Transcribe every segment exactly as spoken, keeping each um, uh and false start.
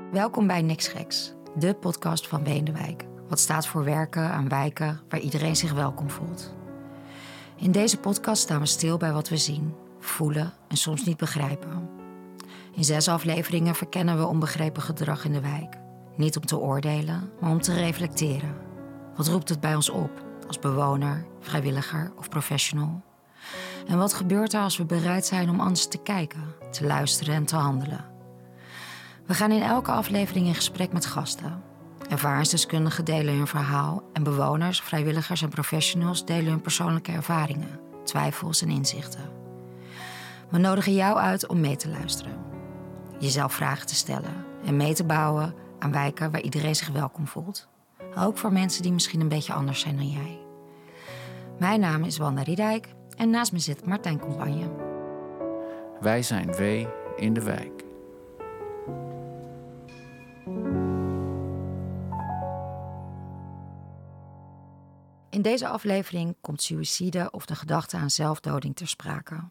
Welkom bij Niks Geks, de podcast van W in de Wijk. Wat staat voor werken aan wijken waar iedereen zich welkom voelt. In deze podcast staan we stil bij wat we zien, voelen en soms niet begrijpen. In zes afleveringen verkennen we onbegrepen gedrag in de wijk. Niet om te oordelen, maar om te reflecteren. Wat roept het bij ons op, als bewoner, vrijwilliger of professional? En wat gebeurt er als we bereid zijn om anders te kijken, te luisteren en te handelen? We gaan in elke aflevering in gesprek met gasten. Ervaringsdeskundigen delen hun verhaal en bewoners, vrijwilligers en professionals delen hun persoonlijke ervaringen, twijfels en inzichten. We nodigen jou uit om mee te luisteren, jezelf vragen te stellen en mee te bouwen aan wijken waar iedereen zich welkom voelt. Ook voor mensen die misschien een beetje anders zijn dan jij. Mijn naam is Wanda Riedijk en naast me zit Martijn Compagne. Wij zijn W in de Wijk. In deze aflevering komt suïcide of de gedachte aan zelfdoding ter sprake.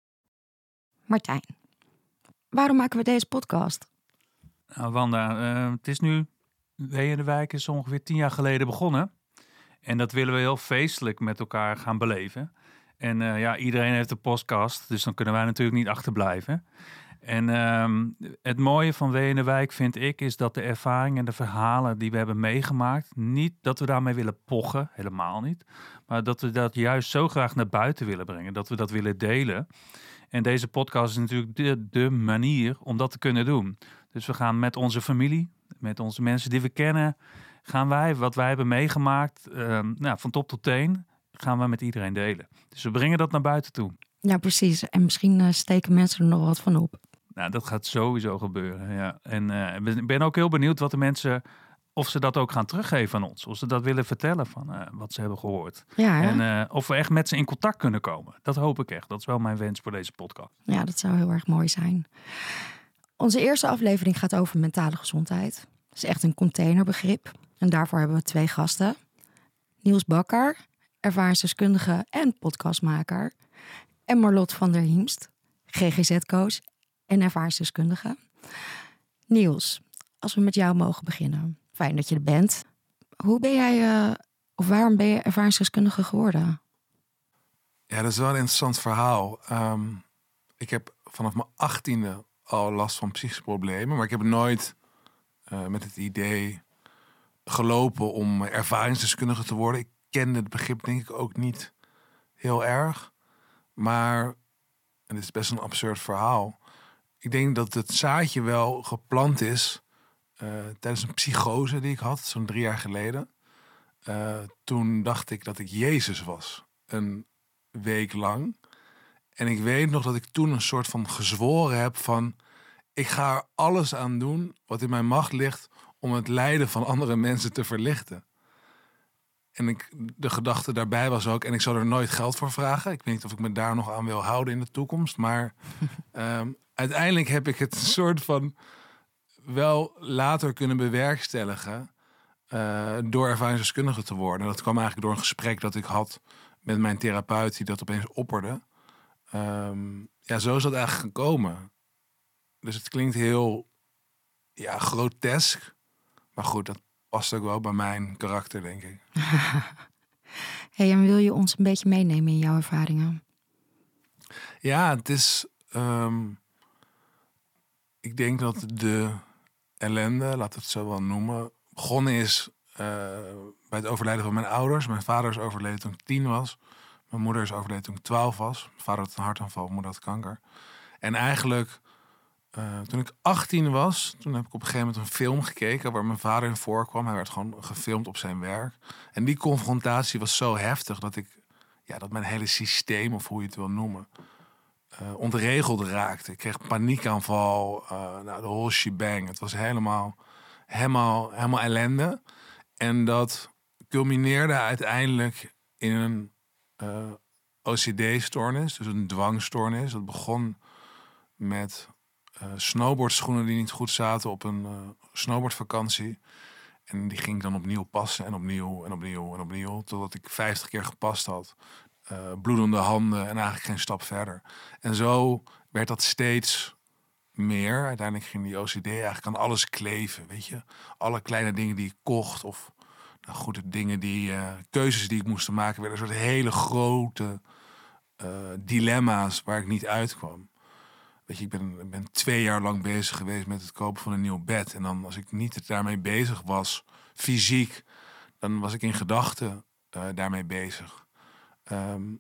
Martijn, waarom maken we deze podcast? Nou, Wanda, uh, het is nu, W in de Wijk is ongeveer tien jaar geleden begonnen. En dat willen we heel feestelijk met elkaar gaan beleven. En uh, ja, iedereen heeft een podcast, dus dan kunnen wij natuurlijk niet achterblijven. En um, het mooie van W in de Wijk vind ik is dat de ervaringen en de verhalen die we hebben meegemaakt, niet dat we daarmee willen pochen, helemaal niet. Maar dat we dat juist zo graag naar buiten willen brengen, dat we dat willen delen. En deze podcast is natuurlijk de, de manier om dat te kunnen doen. Dus we gaan met onze familie, met onze mensen die we kennen, gaan wij wat wij hebben meegemaakt, um, nou, van top tot teen, gaan we met iedereen delen. Dus we brengen dat naar buiten toe. Ja, precies. En misschien uh, steken mensen er nog wat van op. Nou, dat gaat sowieso gebeuren, ja. En uh, ik ben ook heel benieuwd wat de mensen, of ze dat ook gaan teruggeven aan ons. Of ze dat willen vertellen van uh, wat ze hebben gehoord. Ja, en uh, of we echt met ze in contact kunnen komen. Dat hoop ik echt. Dat is wel mijn wens voor deze podcast. Ja, dat zou heel erg mooi zijn. Onze eerste aflevering gaat over mentale gezondheid. Dat is echt een containerbegrip. En daarvoor hebben we twee gasten. Niels Bakker, ervaringsdeskundige en podcastmaker. En Marlot van der Hiemst, G G Z-coach en ervaringsdeskundige. Niels, als we met jou mogen beginnen. Fijn dat je er bent. Hoe ben jij, uh, of waarom ben je ervaringsdeskundige geworden? Ja, dat is wel een interessant verhaal. Um, ik heb vanaf mijn achttiende al last van psychische problemen. Maar ik heb nooit uh, met het idee gelopen om ervaringsdeskundige te worden. Ik kende het begrip denk ik ook niet heel erg. Maar, en dit is best een absurd verhaal, ik denk dat het zaadje wel geplant is uh, tijdens een psychose die ik had, zo'n drie jaar geleden. Uh, toen dacht ik dat ik Jezus was, een week lang. En ik weet nog dat ik toen een soort van gezworen heb van, ik ga er alles aan doen wat in mijn macht ligt om het lijden van andere mensen te verlichten. En ik, de gedachte daarbij was ook, en ik zal er nooit geld voor vragen. Ik weet niet of ik me daar nog aan wil houden in de toekomst. Maar um, uiteindelijk heb ik het een soort van wel later kunnen bewerkstelligen uh, door ervaringsdeskundige te worden. Dat kwam eigenlijk door een gesprek dat ik had met mijn therapeut die dat opeens opperde. Um, ja, zo is dat eigenlijk gekomen. Dus het klinkt heel ja, grotesk. Maar goed, dat past ook wel bij mijn karakter, denk ik. Hey, en wil je ons een beetje meenemen in jouw ervaringen? Ja, het is... Um, ik denk dat de ellende, laat het zo wel noemen, begonnen is uh, bij het overlijden van mijn ouders. Mijn vader is overleden toen ik tien was. Mijn moeder is overleden toen ik twaalf was. Mijn vader had een hartaanval, mijn moeder had kanker. En eigenlijk... Uh, toen ik achttien was, toen heb ik op een gegeven moment een film gekeken waar mijn vader in voorkwam. Hij werd gewoon gefilmd op zijn werk. En die confrontatie was zo heftig dat ik, ja, dat mijn hele systeem, of hoe je het wil noemen, uh, ontregeld raakte. Ik kreeg paniekaanval, uh, nou, de whole shebang. Het was helemaal, helemaal, helemaal ellende. En dat culmineerde uiteindelijk in een uh, O C D-stoornis, dus een dwangstoornis. Dat begon met Uh, snowboardschoenen die niet goed zaten op een uh, snowboardvakantie. En die ging ik dan opnieuw passen en opnieuw en opnieuw en opnieuw. Totdat ik vijftig keer gepast had. Uh, bloedende handen en eigenlijk geen stap verder. En zo werd dat steeds meer. Uiteindelijk ging die O C D eigenlijk aan alles kleven, weet je. Alle kleine dingen die ik kocht of nou goed, de dingen die, uh, keuzes die ik moest maken, werden een soort hele grote uh, dilemma's waar ik niet uitkwam. Weet je, ik ben, ik ben twee jaar lang bezig geweest met het kopen van een nieuw bed. En dan als ik niet daarmee bezig was, fysiek, dan was ik in gedachten uh, daarmee bezig. Um,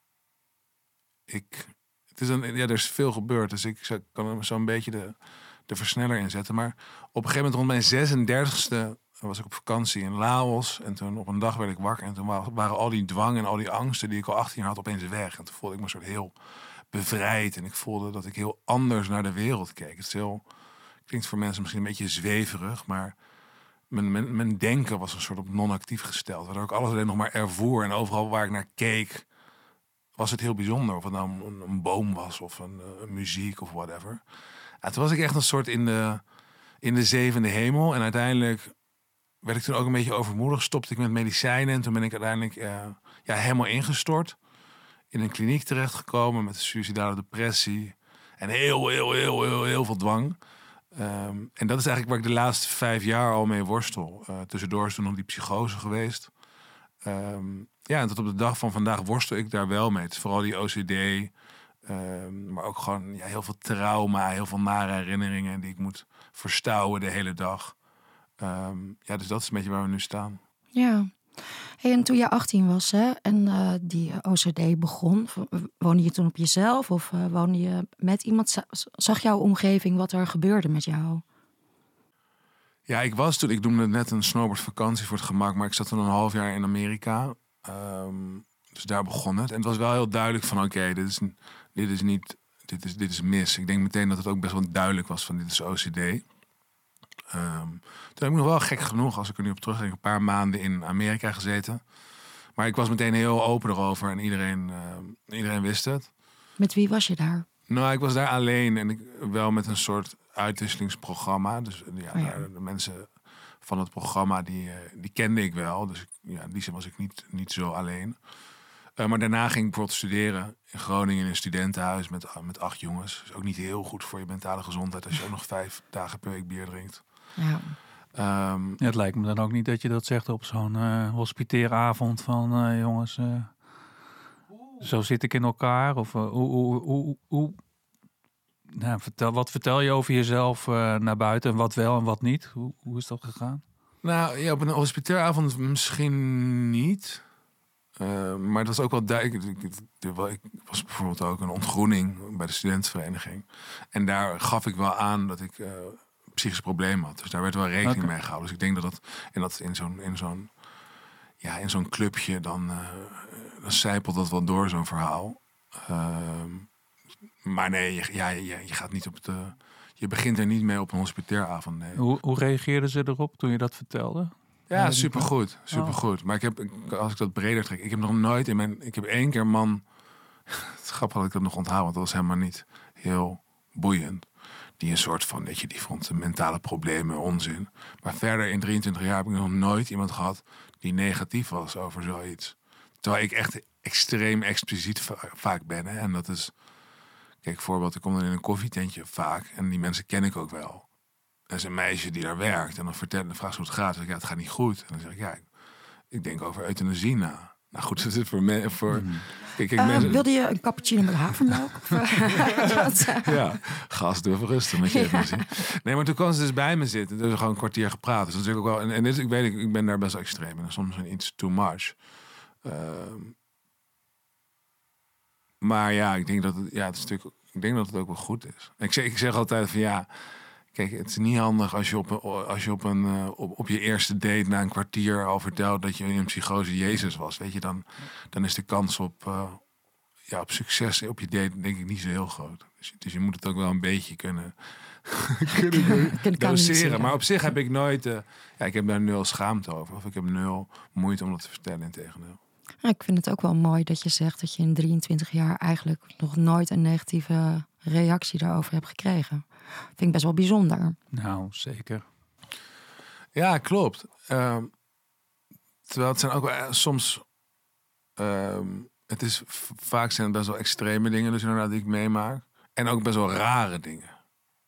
ik, het is een, ja, er is veel gebeurd, dus ik kan zo'n beetje de, de versneller inzetten. Maar op een gegeven moment rond mijn zesendertigste was ik op vakantie in Laos. En toen op een dag werd ik wakker. En toen waren al die dwang en al die angsten die ik al achttien jaar had opeens weg. En toen voelde ik me soort heel bevrijd. En ik voelde dat ik heel anders naar de wereld keek. Het is heel, klinkt voor mensen misschien een beetje zweverig, maar mijn, mijn, mijn denken was een soort op non-actief gesteld. Waardoor ik alles alleen nog maar ervoer. En overal waar ik naar keek, was het heel bijzonder. Of het nou een, een boom was of een, een muziek of whatever. En toen was ik echt een soort in de, in de zevende hemel. En uiteindelijk werd ik toen ook een beetje overmoedig. Stopte ik met medicijnen. En toen ben ik uiteindelijk uh, ja, helemaal ingestort. In een kliniek terechtgekomen met een suïcidale depressie. En heel, heel, heel, heel, heel veel dwang. Um, en dat is eigenlijk waar ik de laatste vijf jaar al mee worstel. Uh, tussendoor is toen nog die psychose geweest. Um, ja, en tot op de dag van vandaag worstel ik daar wel mee. Het is vooral die O C D. Um, maar ook gewoon ja, heel veel trauma. Heel veel nare herinneringen die ik moet verstouwen de hele dag. Um, ja, dus dat is een beetje waar we nu staan. Ja. Hey, en toen je achttien was, hè, en uh, die O C D begon, woonde je toen op jezelf of uh, woonde je met iemand? Zag jouw omgeving wat er gebeurde met jou? Ja, ik was toen, ik noemde net een snowboardvakantie voor het gemak, maar ik zat toen een half jaar in Amerika. Um, dus daar begon het. En het was wel heel duidelijk van, oké, okay, dit is, dit is niet, dit is, dit is mis. Ik denk meteen dat het ook best wel duidelijk was van, dit is O C D. Um, toen heb ik nog wel gek genoeg, als ik er nu op terugdenk, een paar maanden in Amerika gezeten. Maar ik was meteen heel open erover en iedereen, uh, iedereen wist het. Met wie was je daar? Nou, ik was daar alleen en ik, wel met een soort uitwisselingsprogramma. Dus ja, oh ja. Daar, de mensen van het programma, die, uh, die kende ik wel. Dus ja, in die zin was ik niet, niet zo alleen. Uh, maar daarna ging ik bijvoorbeeld studeren in Groningen in een studentenhuis met, uh, met acht jongens. Dus ook niet heel goed voor je mentale gezondheid als je ook nog vijf dagen per week bier drinkt. Ja. Um, ja, het lijkt me dan ook niet dat je dat zegt op zo'n uh, hospiteeravond van uh, jongens, uh, zo zit ik in elkaar. Of uh, hoe, hoe, hoe, hoe nou, vertel, wat vertel je over jezelf uh, naar buiten en wat wel en wat niet? Hoe, hoe is dat gegaan? Nou ja, op een hospiteeravond misschien niet. Uh, maar het was ook wel duidelijk. Ik, ik, ik was bijvoorbeeld ook een ontgroening bij de studentenvereniging. En daar gaf ik wel aan dat ik uh, psychische problemen had. Dus daar werd wel rekening okay. mee gehouden. Dus ik denk dat dat en dat in zo'n in zo'n ja in zo'n clubje dan, uh, dan zijpelt dat wel door zo'n verhaal. Uh, maar nee, je, ja, je, je gaat niet op de. Je begint er niet mee op een hospiteeravond. Nee. Hoe, hoe reageerden ze erop toen je dat vertelde? Ja, supergoed. Supergoed. Maar ik heb, als ik dat breder trek, ik heb nog nooit in mijn. Ik heb één keer een man. Het is grappig dat ik dat nog onthoud, want dat was helemaal niet heel boeiend. Die een soort van, weet je, die vond de mentale problemen onzin. Maar verder in drieëntwintig jaar heb ik nog nooit iemand gehad die negatief was over zoiets. Terwijl ik echt extreem expliciet va- vaak ben. Hè? En dat is. Kijk, voorbeeld, ik kom dan in een koffietentje vaak. En die mensen ken ik ook wel. Er is een meisje die daar werkt. En dan vertelt, dan vraagt ze hoe het gaat. Dan zeg ik, ja, het gaat niet goed. En dan zeg ik, ja, ik, ik denk over euthanasie na. Nou goed, dat is voor me. Voor, mm. kijk, kijk, uh, mensen... Wilde je een cappuccino met havermelk? Ja, gast, doe even rustig met je euthanasie. Ja. Nee, maar toen kwam ze dus bij me zitten. Dus we gewoon een kwartier gepraat. Dus dat is ook wel. En, en dit, ik weet, ik, ik ben daar best wel extreem. En soms iets too much. Uh, maar ja, ik denk dat het, ja, het is natuurlijk. Ik denk dat het ook wel goed is. Ik zeg, ik zeg altijd van ja. Kijk, het is niet handig als je op een, als je op, een, uh, op, op je eerste date na een kwartier al vertelt dat je in een psychose Jezus was. Weet je, dan, dan is de kans op, uh, ja, op succes op je date denk ik niet zo heel groot. Dus, dus je moet het ook wel een beetje kunnen, kunnen doseren. Maar op zich heb ik nooit, uh, ja, ik heb daar nul schaamte over. Of ik heb nul moeite om dat te vertellen, integendeel. Ja, ik vind het ook wel mooi dat je zegt dat je in drieëntwintig jaar eigenlijk nog nooit een negatieve reactie daarover hebt gekregen. Vind ik best wel bijzonder. Nou, zeker. Ja, klopt. Uh, terwijl het zijn ook wel uh, soms... Uh, het is vaak zijn het best wel extreme dingen dus inderdaad die ik meemaak. En ook best wel rare dingen.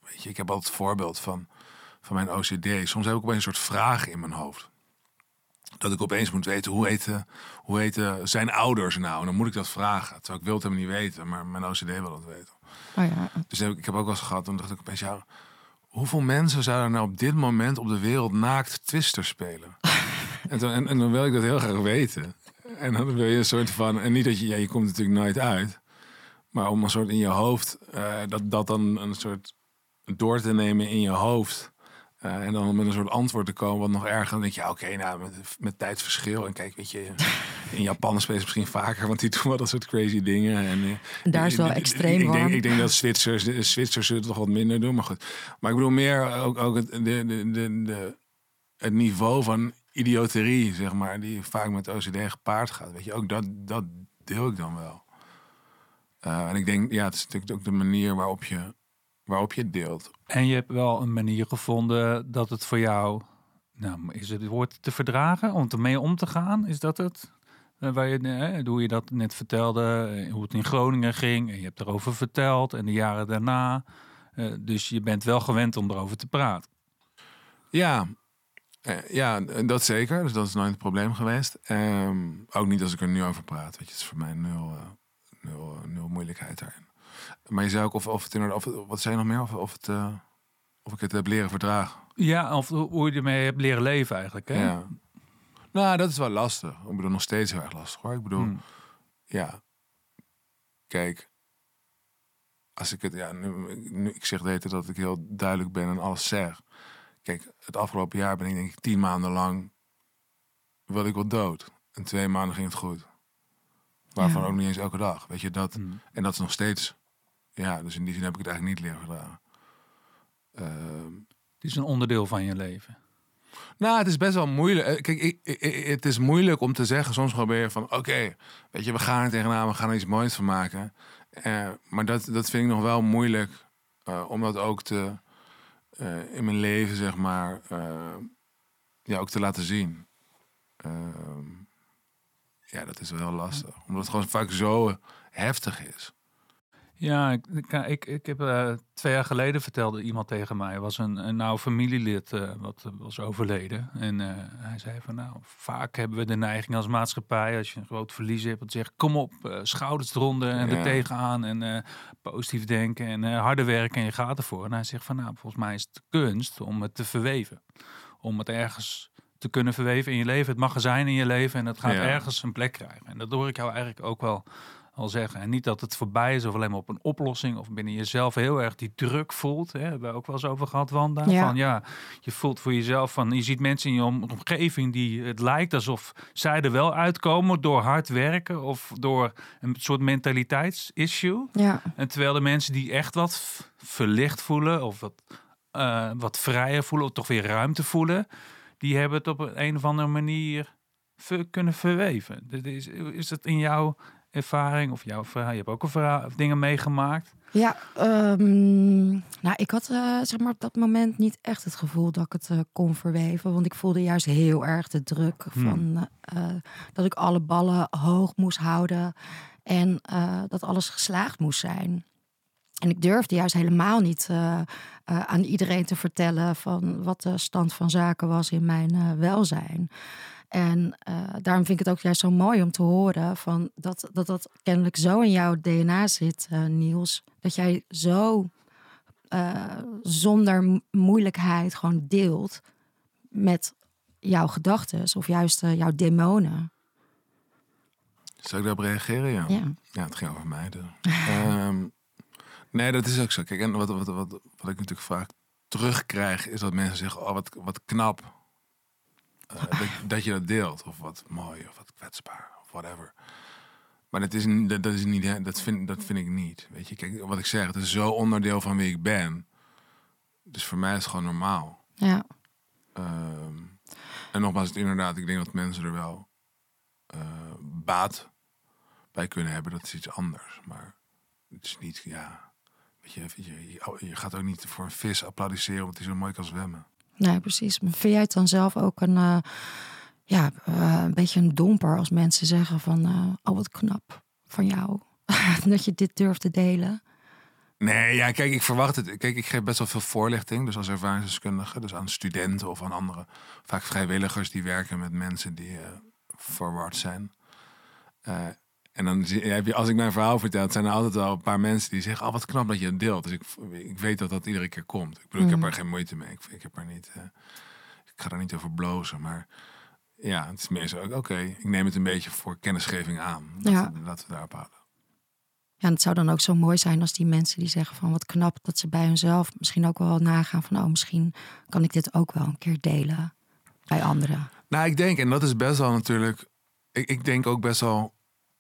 weet je, ik heb altijd het voorbeeld van, van mijn O C D. Soms heb ik opeens een soort vragen in mijn hoofd. Dat ik opeens moet weten, hoe heten, hoe heten zijn ouders nou? En dan moet ik dat vragen. Terwijl ik wil het helemaal niet weten, maar mijn O C D wil dat weten. Oh ja. Dus heb ik, ik heb ook wel eens gehad, toen dacht ik opeens, ja, hoeveel mensen zouden nou op dit moment op de wereld naakt Twister spelen? en, toen, en, en dan wil ik dat heel graag weten. En dan wil je een soort van, en niet dat je, ja, je komt natuurlijk nooit uit. Maar om een soort in je hoofd, uh, dat, dat dan een soort door te nemen in je hoofd. Uh, en dan met een soort antwoord te komen, wat nog erger. Dan denk je, ja, oké, okay, nou, met, met tijdsverschil. En kijk, weet je, in Japan spelen ze misschien vaker, want die doen wel dat soort crazy dingen. En, uh, Daar is wel ik, extreem ik, warm. ik denk, ik denk dat Zwitsers, de Zwitsers zullen het toch wat minder doen, maar goed. Maar ik bedoel meer ook, ook het, de, de, de, de, het niveau van idioterie, zeg maar, die vaak met O C D gepaard gaat. Weet je, ook dat, dat deel ik dan wel. Uh, en ik denk, ja, het is natuurlijk ook de manier waarop je, waarop je het deelt. En je hebt wel een manier gevonden dat het voor jou, nou, is het woord te verdragen, om ermee om te gaan? Is dat het? Uh, waar je, eh, hoe je dat net vertelde, hoe het in Groningen ging. En je hebt erover verteld en de jaren daarna. Uh, dus je bent wel gewend om erover te praten. Ja, uh, ja, dat zeker. Dus dat is nooit het probleem geweest. Um, ook niet als ik er nu over praat. Weet je, het is voor mij nul, uh, nul, uh, nul moeilijkheid daarin. Maar je zei ook of, of het inderdaad, of, wat zei je nog meer? Of, of, het, uh, of ik het heb leren verdragen. Ja, of hoe je ermee hebt leren leven eigenlijk. Hè? Ja. Nou, dat is wel lastig. Ik bedoel, nog steeds heel erg lastig hoor. Ik bedoel, hmm. ja. Kijk, als ik het, ja, nu, nu ik zeg weten dat ik heel duidelijk ben en alles zeg. Kijk, het afgelopen jaar ben ik denk ik tien maanden lang wilde ik wel dood. En twee maanden ging het goed. Waarvan ja. ook niet eens elke dag. Weet je, dat. Hmm. En dat is nog steeds. Ja, dus in die zin heb ik het eigenlijk niet leren verdragen. Uh, het is een onderdeel van je leven. Nou, het is best wel moeilijk. Kijk, ik, ik, het is moeilijk om te zeggen. Soms probeer je van, oké, okay, weet je, we gaan er tegenaan, we gaan er iets moois van maken. Uh, maar dat, dat vind ik nog wel moeilijk. Uh, om dat ook te, uh, in mijn leven, zeg maar, uh, ja, ook te laten zien. Uh, ja, dat is wel heel lastig. Omdat het gewoon vaak zo heftig is. Ja, ik, ik, ik heb uh, twee jaar geleden vertelde iemand tegen mij, was een, een nauw familielid uh, wat uh, was overleden. En uh, hij zei van nou, vaak hebben we de neiging als maatschappij, als je een groot verlies hebt, dat zegt kom op, uh, schouders eronder en ja. er tegenaan en uh, positief denken en uh, harder werken en je gaat ervoor. En hij zegt van nou, volgens mij is het de kunst om het te verweven. Om het ergens te kunnen verweven in je leven, het magazijn in je leven en het gaat ja. ergens een plek krijgen. En dat hoor ik jou eigenlijk ook wel al zeggen. En niet dat het voorbij is of alleen maar op een oplossing of binnen jezelf heel erg die druk voelt. Hè? Hebben we ook wel eens over gehad, Wanda. Ja. Van, ja, je voelt voor jezelf van, je ziet mensen in je omgeving die het lijkt alsof zij er wel uitkomen door hard werken of door een soort mentaliteitsissue. Ja. En terwijl de mensen die echt wat verlicht voelen of wat, uh, wat vrijer voelen of toch weer ruimte voelen, die hebben het op een, een of andere manier ver, kunnen verweven. Is, is het in jouw ervaring of jouw verhaal? Je hebt ook een verhaal, dingen meegemaakt. Ja, um, nou, ik had uh, zeg maar op dat moment niet echt het gevoel dat ik het uh, kon verweven. Want ik voelde juist heel erg de druk van hmm. uh, dat ik alle ballen hoog moest houden en uh, dat alles geslaagd moest zijn. En ik durfde juist helemaal niet uh, uh, aan iedereen te vertellen van wat de stand van zaken was in mijn uh, welzijn. En uh, daarom vind ik het ook juist zo mooi om te horen van dat, dat dat kennelijk zo in jouw D N A zit, uh, Niels. Dat jij zo uh, zonder moeilijkheid gewoon deelt met jouw gedachten of juist uh, jouw demonen. Zou ik daarop reageren? Ja. Ja, ja het ging over mij. Dus. um, nee, dat is ook zo. Kijk, en wat, wat, wat, wat ik natuurlijk vaak terugkrijg is dat mensen zeggen, oh, wat, wat knap. Uh, dat, dat je dat deelt, of wat mooi, of wat kwetsbaar, of whatever. Maar dat is, dat, dat is niet, dat vind, dat vind ik niet. Weet je, kijk, wat ik zeg, het is zo onderdeel van wie ik ben. Dus voor mij is het gewoon normaal. Ja. Um, en nogmaals, het inderdaad, ik denk dat mensen er wel uh, baat bij kunnen hebben. Dat is iets anders. Maar het is niet, ja, weet je, je, je, je gaat ook niet voor een vis applaudisseren omdat hij zo mooi kan zwemmen. Nee, precies. Maar vind jij het dan zelf ook een, uh, ja, uh, een beetje een domper als mensen zeggen van, uh, oh wat knap van jou dat je dit durft te delen? Nee, ja, kijk, ik verwacht het. Kijk, ik geef best wel veel voorlichting. Dus als ervaringsdeskundige, dus aan studenten of aan andere. Vaak vrijwilligers die werken met mensen die uh, verward zijn. Uh, en dan heb je, als ik mijn verhaal vertel, zijn er altijd wel een paar mensen die zeggen: oh, wat knap dat je het deelt. Dus ik, ik weet dat dat iedere keer komt. Ik bedoel, mm. ik heb er geen moeite mee. Ik, ik heb er niet. Uh, ik ga er niet over blozen, maar ja, het is meer zo. Oké, okay, ik neem het een beetje voor kennisgeving aan. Dat, ja. we, dat we daarop houden. Ja, en het zou dan ook zo mooi zijn als die mensen die zeggen van wat knap dat ze bij hunzelf misschien ook wel nagaan van oh, misschien kan ik dit ook wel een keer delen bij anderen. Nou, ik denk, en dat is best wel natuurlijk, ik, ik denk ook best wel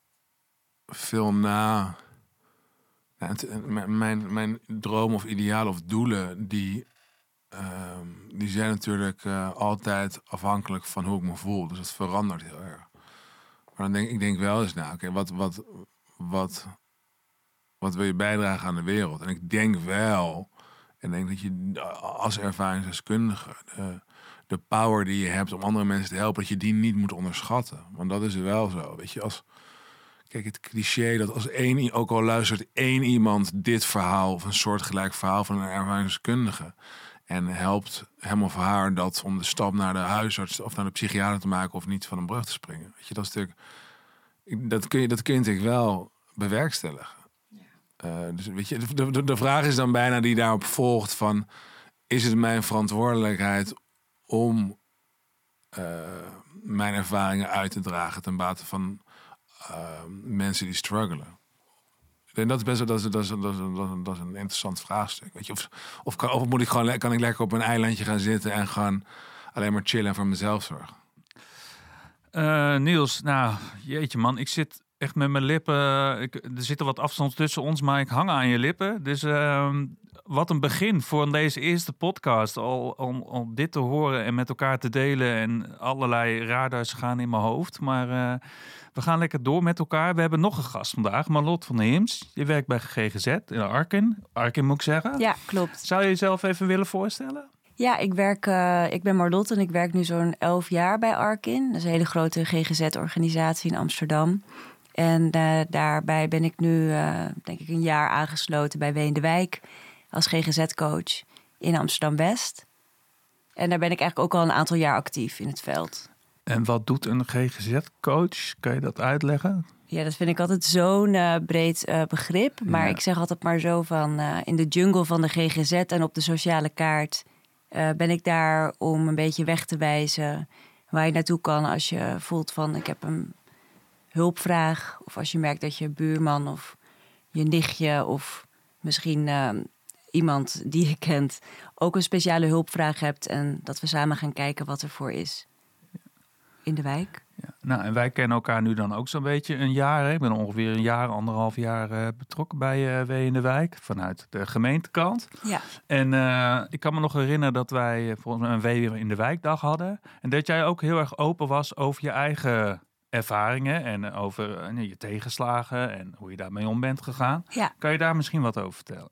veel na. Nou, het, mijn, mijn droom of idealen of doelen, die, uh, die zijn natuurlijk uh, altijd afhankelijk van hoe ik me voel. Dus dat verandert heel erg. Maar dan denk ik denk wel eens, nou, oké, okay, wat, wat, wat, wat wil je bijdragen aan de wereld? En ik denk wel, en denk dat je als ervaringsdeskundige de, de power die je hebt om andere mensen te helpen, dat je die niet moet onderschatten. Want dat is wel zo, weet je, als kijk, het cliché dat als één, ook al luistert één iemand dit verhaal of een soortgelijk verhaal van een ervaringsdeskundige en helpt hem of haar dat om de stap naar de huisarts of naar de psychiater te maken of niet van een brug te springen. Weet je, dat is natuurlijk, dat kun je, dat kun je natuurlijk wel bewerkstelligen. Ja. Uh, dus weet je, de, de, de vraag is dan bijna die daarop volgt van, is het mijn verantwoordelijkheid om uh, mijn ervaringen uit te dragen ten bate van Uh, mensen die struggelen. En dat is best wel dat is, dat is, dat is, dat is, dat is een interessant vraagstuk. Weet je, of, of, kan, of moet ik gewoon kan ik lekker op een eilandje gaan zitten en gaan alleen maar chillen en voor mezelf zorgen? Uh, Niels, nou jeetje man, ik zit echt met mijn lippen. Ik, er zit er wat afstand tussen ons, maar ik hang aan je lippen. Dus uh, wat een begin voor deze eerste podcast. Al om, om dit te horen en met elkaar te delen en allerlei radars gaan in mijn hoofd. Maar uh, we gaan lekker door met elkaar. We hebben nog een gast vandaag, Marlot van der Hims. Je werkt bij G G Z in Arken. Arken moet ik zeggen. Ja, klopt. Zou je jezelf even willen voorstellen? Ja, ik, werk, uh, ik ben Marlot en ik werk nu zo'n elf jaar bij Arkin. Dat is een hele grote G G Z-organisatie in Amsterdam. En uh, daarbij ben ik nu, uh, denk ik, een jaar aangesloten bij Ween de Wijk als G G Z-coach in Amsterdam-West. En daar ben ik eigenlijk ook al een aantal jaar actief in het veld. En wat doet een G G Z-coach? Kan je dat uitleggen? Ja, dat vind ik altijd zo'n uh, breed uh, begrip. Maar ja. Ik zeg altijd maar zo van uh, in de jungle van de G G Z en op de sociale kaart uh, ben ik daar om een beetje weg te wijzen waar je naartoe kan als je voelt van ik heb een hulpvraag. Of als je merkt dat je buurman of je nichtje of misschien uh, iemand die je kent ook een speciale hulpvraag hebt. En dat we samen gaan kijken wat er voor is in de wijk. Ja, nou, en wij kennen elkaar nu dan ook zo'n beetje een jaar. Hè? Ik ben ongeveer een jaar, anderhalf jaar uh, betrokken bij uh, W in de Wijk. Vanuit de gemeentekant. Ja. En uh, ik kan me nog herinneren dat wij uh, volgens mij een W in de Wijkdag hadden. En dat jij ook heel erg open was over je eigen ervaringen. En over uh, je tegenslagen en hoe je daarmee om bent gegaan. Ja. Kan je daar misschien wat over vertellen?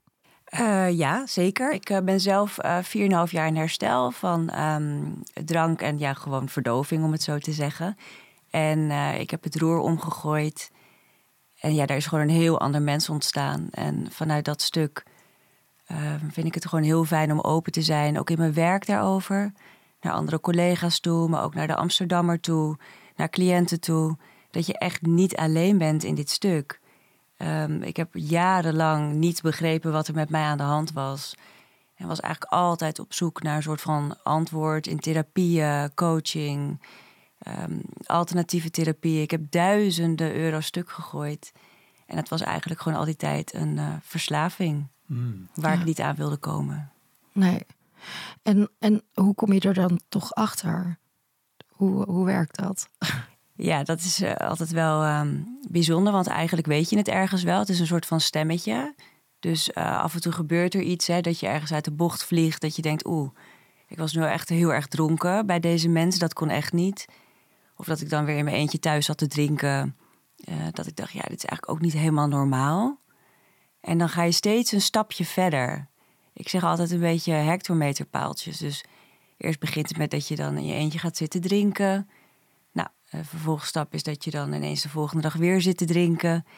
Uh, ja, zeker. Ik uh, ben zelf vier en een half jaar in herstel van um, drank en ja, gewoon verdoving, om het zo te zeggen. En uh, ik heb het roer omgegooid. En ja, daar is gewoon een heel ander mens ontstaan. En vanuit dat stuk uh, vind ik het gewoon heel fijn om open te zijn. Ook in mijn werk daarover. Naar andere collega's toe, maar ook naar de Amsterdammer toe. Naar cliënten toe. Dat je echt niet alleen bent in dit stuk. Um, ik heb jarenlang niet begrepen wat er met mij aan de hand was. En was eigenlijk altijd op zoek naar een soort van antwoord in therapieën, coaching, um, alternatieve therapie. Ik heb duizenden euro stuk gegooid. En het was eigenlijk gewoon al die tijd een uh, verslaving mm. waar ja. ik niet aan wilde komen. Nee. En, en hoe kom je er dan toch achter? Hoe, hoe werkt dat? Ja, dat is uh, altijd wel um, bijzonder, want eigenlijk weet je het ergens wel. Het is een soort van stemmetje. Dus uh, af en toe gebeurt er iets, hè, dat je ergens uit de bocht vliegt. Dat je denkt, oeh, ik was nu echt heel erg dronken bij deze mensen. Dat kon echt niet. Of dat ik dan weer in mijn eentje thuis zat te drinken. Uh, dat ik dacht, ja, dit is eigenlijk ook niet helemaal normaal. En dan ga je steeds een stapje verder. Ik zeg altijd een beetje hectometerpaaltjes. Dus eerst begint het met dat je dan in je eentje gaat zitten drinken. De vervolgstap is dat je dan ineens de volgende dag weer zit te drinken.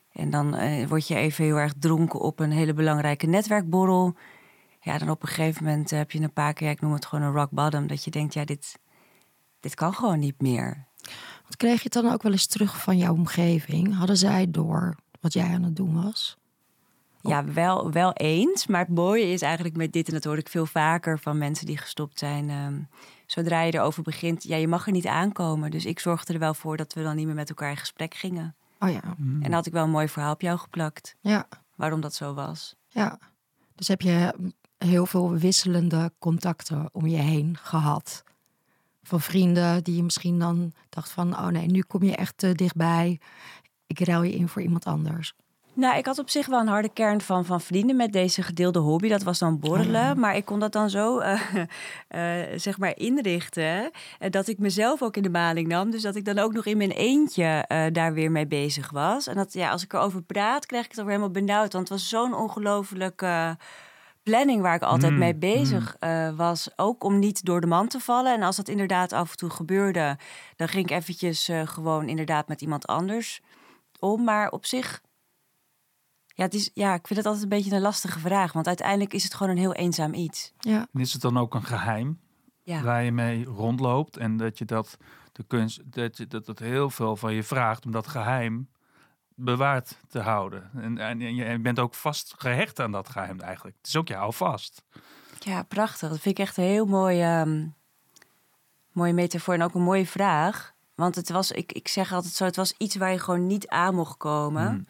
En dan uh, word je even heel erg dronken op een hele belangrijke netwerkborrel. Ja, dan op een gegeven moment heb je een paar keer, ja, ik noem het gewoon een rock bottom, dat je denkt, ja, dit, dit kan gewoon niet meer. Want kreeg je het dan ook wel eens terug van jouw omgeving? Hadden zij door wat jij aan het doen was? Ja, wel, wel eens. Maar het mooie is eigenlijk met dit, en dat hoor ik veel vaker van mensen die gestopt zijn. Um, zodra je erover begint, ja, je mag er niet aankomen. Dus ik zorgde er wel voor dat we dan niet meer met elkaar in gesprek gingen. Oh ja. Mm. En dan had ik wel een mooi verhaal op jou geplakt. Ja. Waarom dat zo was. Ja. Dus heb je heel veel wisselende contacten om je heen gehad. Van vrienden die je misschien dan dacht van, oh nee, nu kom je echt te dichtbij. Ik ruil je in voor iemand anders. Nou, ik had op zich wel een harde kern van, van vrienden met deze gedeelde hobby. Dat was dan borrelen. Oh ja. Maar ik kon dat dan zo uh, uh, zeg maar inrichten. Uh, dat ik mezelf ook in de maling nam. Dus dat ik dan ook nog in mijn eentje uh, daar weer mee bezig was. En dat, ja, als ik erover praat, krijg ik het ook helemaal benauwd. Want het was zo'n ongelofelijke uh, planning waar ik altijd mm, mee bezig uh, was. Ook om niet door de man te vallen. En als dat inderdaad af en toe gebeurde, dan ging ik eventjes uh, gewoon inderdaad met iemand anders om. Maar op zich... Ja, het is, ja, ik vind het altijd een beetje een lastige vraag. Want uiteindelijk is het gewoon een heel eenzaam iets. Ja. En is het dan ook een geheim ja. waar je mee rondloopt? En dat je dat, de kunst, dat, je, dat het heel veel van je vraagt om dat geheim bewaard te houden. En, en, en je bent ook vast gehecht aan dat geheim eigenlijk. Het is ook je houvast. Ja, prachtig. Dat vind ik echt een heel mooi, um, mooie metafoor en ook een mooie vraag. Want het was, ik, ik zeg altijd zo, het was iets waar je gewoon niet aan mocht komen... Hmm.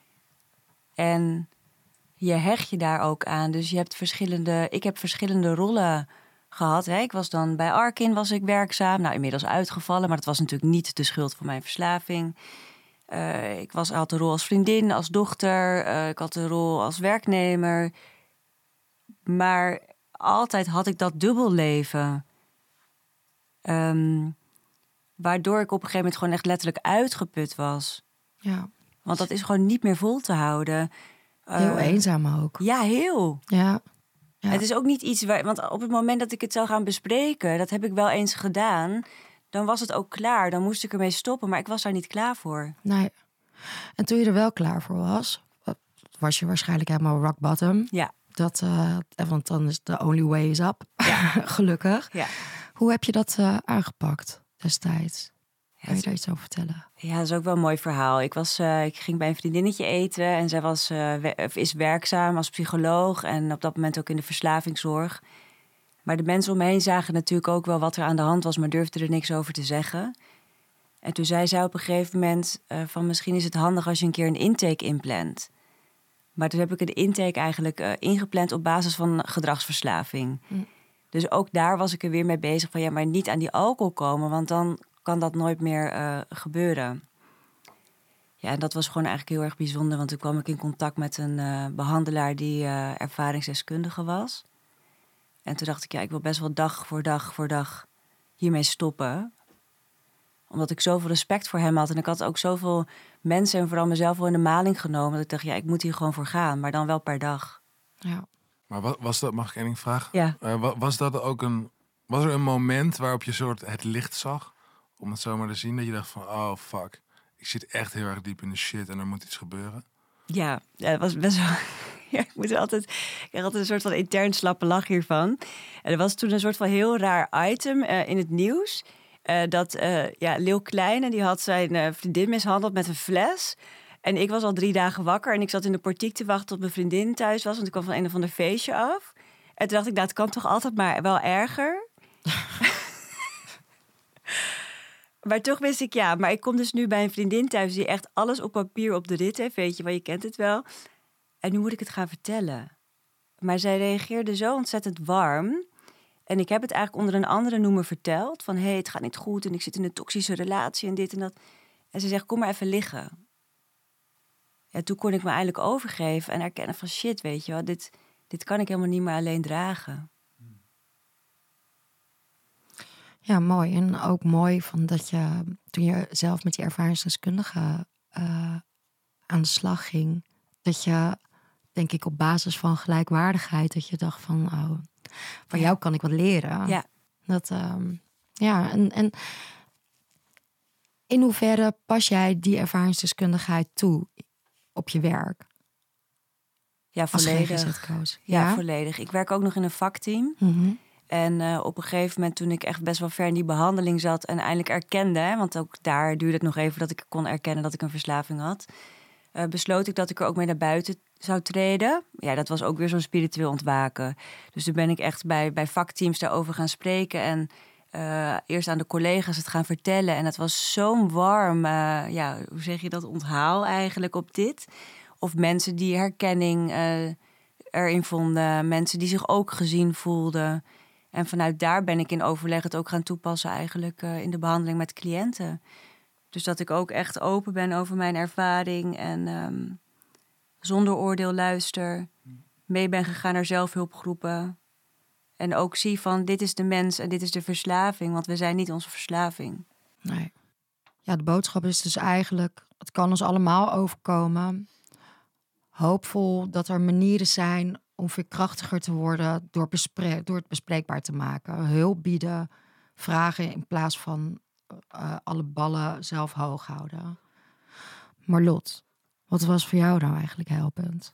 En je hecht je daar ook aan. Dus je hebt verschillende... Ik heb verschillende rollen gehad. Hè. Ik was dan bij Arkin was ik werkzaam. Nou, inmiddels uitgevallen. Maar dat was natuurlijk niet de schuld van mijn verslaving. Uh, ik was, had de rol als vriendin, als dochter. Uh, ik had de rol als werknemer. Maar altijd had ik dat dubbelleven. Um, waardoor ik op een gegeven moment gewoon echt letterlijk uitgeput was. Ja. Want dat is gewoon niet meer vol te houden. Heel uh, eenzaam ook. Ja, heel. Ja. Ja. Het is ook niet iets waar... Want op het moment dat ik het zou gaan bespreken... dat heb ik wel eens gedaan... dan was het ook klaar. Dan moest ik ermee stoppen. Maar ik was daar niet klaar voor. Nee. En toen je er wel klaar voor was... was je waarschijnlijk helemaal rock bottom. Ja. Dat, uh, want dan is the only way is up. Ja. Gelukkig. Ja. Hoe heb je dat uh, aangepakt destijds? Kan je daar iets over vertellen? Ja, dat is ook wel een mooi verhaal. Ik, was, uh, ik ging bij een vriendinnetje eten en zij was, uh, we- is werkzaam als psycholoog en op dat moment ook in de verslavingszorg. Maar de mensen om me heen zagen natuurlijk ook wel wat er aan de hand was, maar durfden er niks over te zeggen. En toen zei zij op een gegeven moment uh, van misschien is het handig als je een keer een intake inplant. Maar toen heb ik een intake eigenlijk uh, ingepland op basis van gedragsverslaving. Hm. Dus ook daar was ik er weer mee bezig van ja, maar niet aan die alcohol komen, want dan kan dat nooit meer uh, gebeuren. Ja, en dat was gewoon eigenlijk heel erg bijzonder, want toen kwam ik in contact met een uh, behandelaar die uh, ervaringsdeskundige was. En toen dacht ik, ja, ik wil best wel dag voor dag voor dag hiermee stoppen. Omdat ik zoveel respect voor hem had en ik had ook zoveel mensen en vooral mezelf wel in de maling genomen. Dat ik dacht, ja, ik moet hier gewoon voor gaan, maar dan wel per dag. Ja. Maar was, was dat, mag ik één ding vragen? Ja. Uh, was dat ook een, was er een moment waarop je soort het licht zag? Om het zo maar te zien, dat je dacht van, oh fuck, ik zit echt heel erg diep in de shit en er moet iets gebeuren. Ja, dat was best wel... Ja, ik moet altijd, ik krijg altijd een soort van intern slappe lach hiervan. En er was toen een soort van heel raar item uh, in het nieuws. Uh, dat uh, ja, Leeuw Kleine, die had zijn uh, vriendin mishandeld met een fles. En ik was al drie dagen wakker en ik zat in de portiek te wachten tot mijn vriendin thuis was. Want ik kwam van een of ander feestje af. En toen dacht ik, nou, het kan toch altijd maar wel erger. Maar toch wist ik, ja, maar ik kom dus nu bij een vriendin thuis die echt alles op papier op de rit heeft. Weet je, want je kent het wel. En nu moet ik het gaan vertellen. Maar zij reageerde zo ontzettend warm. En ik heb het eigenlijk onder een andere noemer verteld. Van, hé, hey, het gaat niet goed en ik zit in een toxische relatie en dit en dat. En ze zegt, kom maar even liggen. Ja, toen kon ik me eigenlijk overgeven en erkennen van, shit, weet je wel, dit, dit kan ik helemaal niet meer alleen dragen. Ja, mooi. En ook mooi van dat je, toen je zelf met die ervaringsdeskundige uh, aan de slag ging, dat je, denk ik, op basis van gelijkwaardigheid, dat je dacht van, oh, van ja. jou kan ik wat leren. Ja. Dat, um, ja, en, en in hoeverre pas jij die ervaringsdeskundigheid toe op je werk? Ja, Als volledig. G G Z-coach. Ja? Ja? volledig. Ik werk ook nog in een vakteam. Mm-hmm. En uh, op een gegeven moment, toen ik echt best wel ver in die behandeling zat en eindelijk erkende, hè, want ook daar duurde het nog even dat ik kon erkennen dat ik een verslaving had, uh, besloot ik dat ik er ook mee naar buiten zou treden. Ja, dat was ook weer zo'n spiritueel ontwaken. Dus toen ben ik echt bij, bij vakteams daarover gaan spreken en uh, eerst aan de collega's het gaan vertellen. En het was zo'n warm, uh, ja, hoe zeg je dat, onthaal eigenlijk op dit. Of mensen die herkenning uh, erin vonden, mensen die zich ook gezien voelden. En vanuit daar ben ik in overleg het ook gaan toepassen eigenlijk uh, in de behandeling met cliënten. Dus dat ik ook echt open ben over mijn ervaring en um, zonder oordeel luister. Mee ben gegaan naar zelfhulpgroepen. En ook zie van dit is de mens en dit is de verslaving, want we zijn niet onze verslaving. Nee. Ja, de boodschap is dus eigenlijk, het kan ons allemaal overkomen. Hoopvol dat er manieren zijn om weer krachtiger te worden door, bespre- door het bespreekbaar te maken. Hulp bieden, vragen in plaats van uh, alle ballen zelf hoog houden. Marlot, wat was voor jou nou eigenlijk helpend?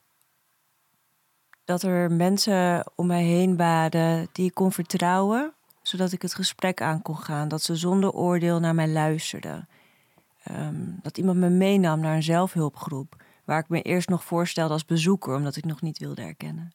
Dat er mensen om mij heen waren die ik kon vertrouwen, zodat ik het gesprek aan kon gaan. Dat ze zonder oordeel naar mij luisterden. Um, dat iemand me meenam naar een zelfhulpgroep, waar ik me eerst nog voorstelde als bezoeker, omdat ik nog niet wilde erkennen.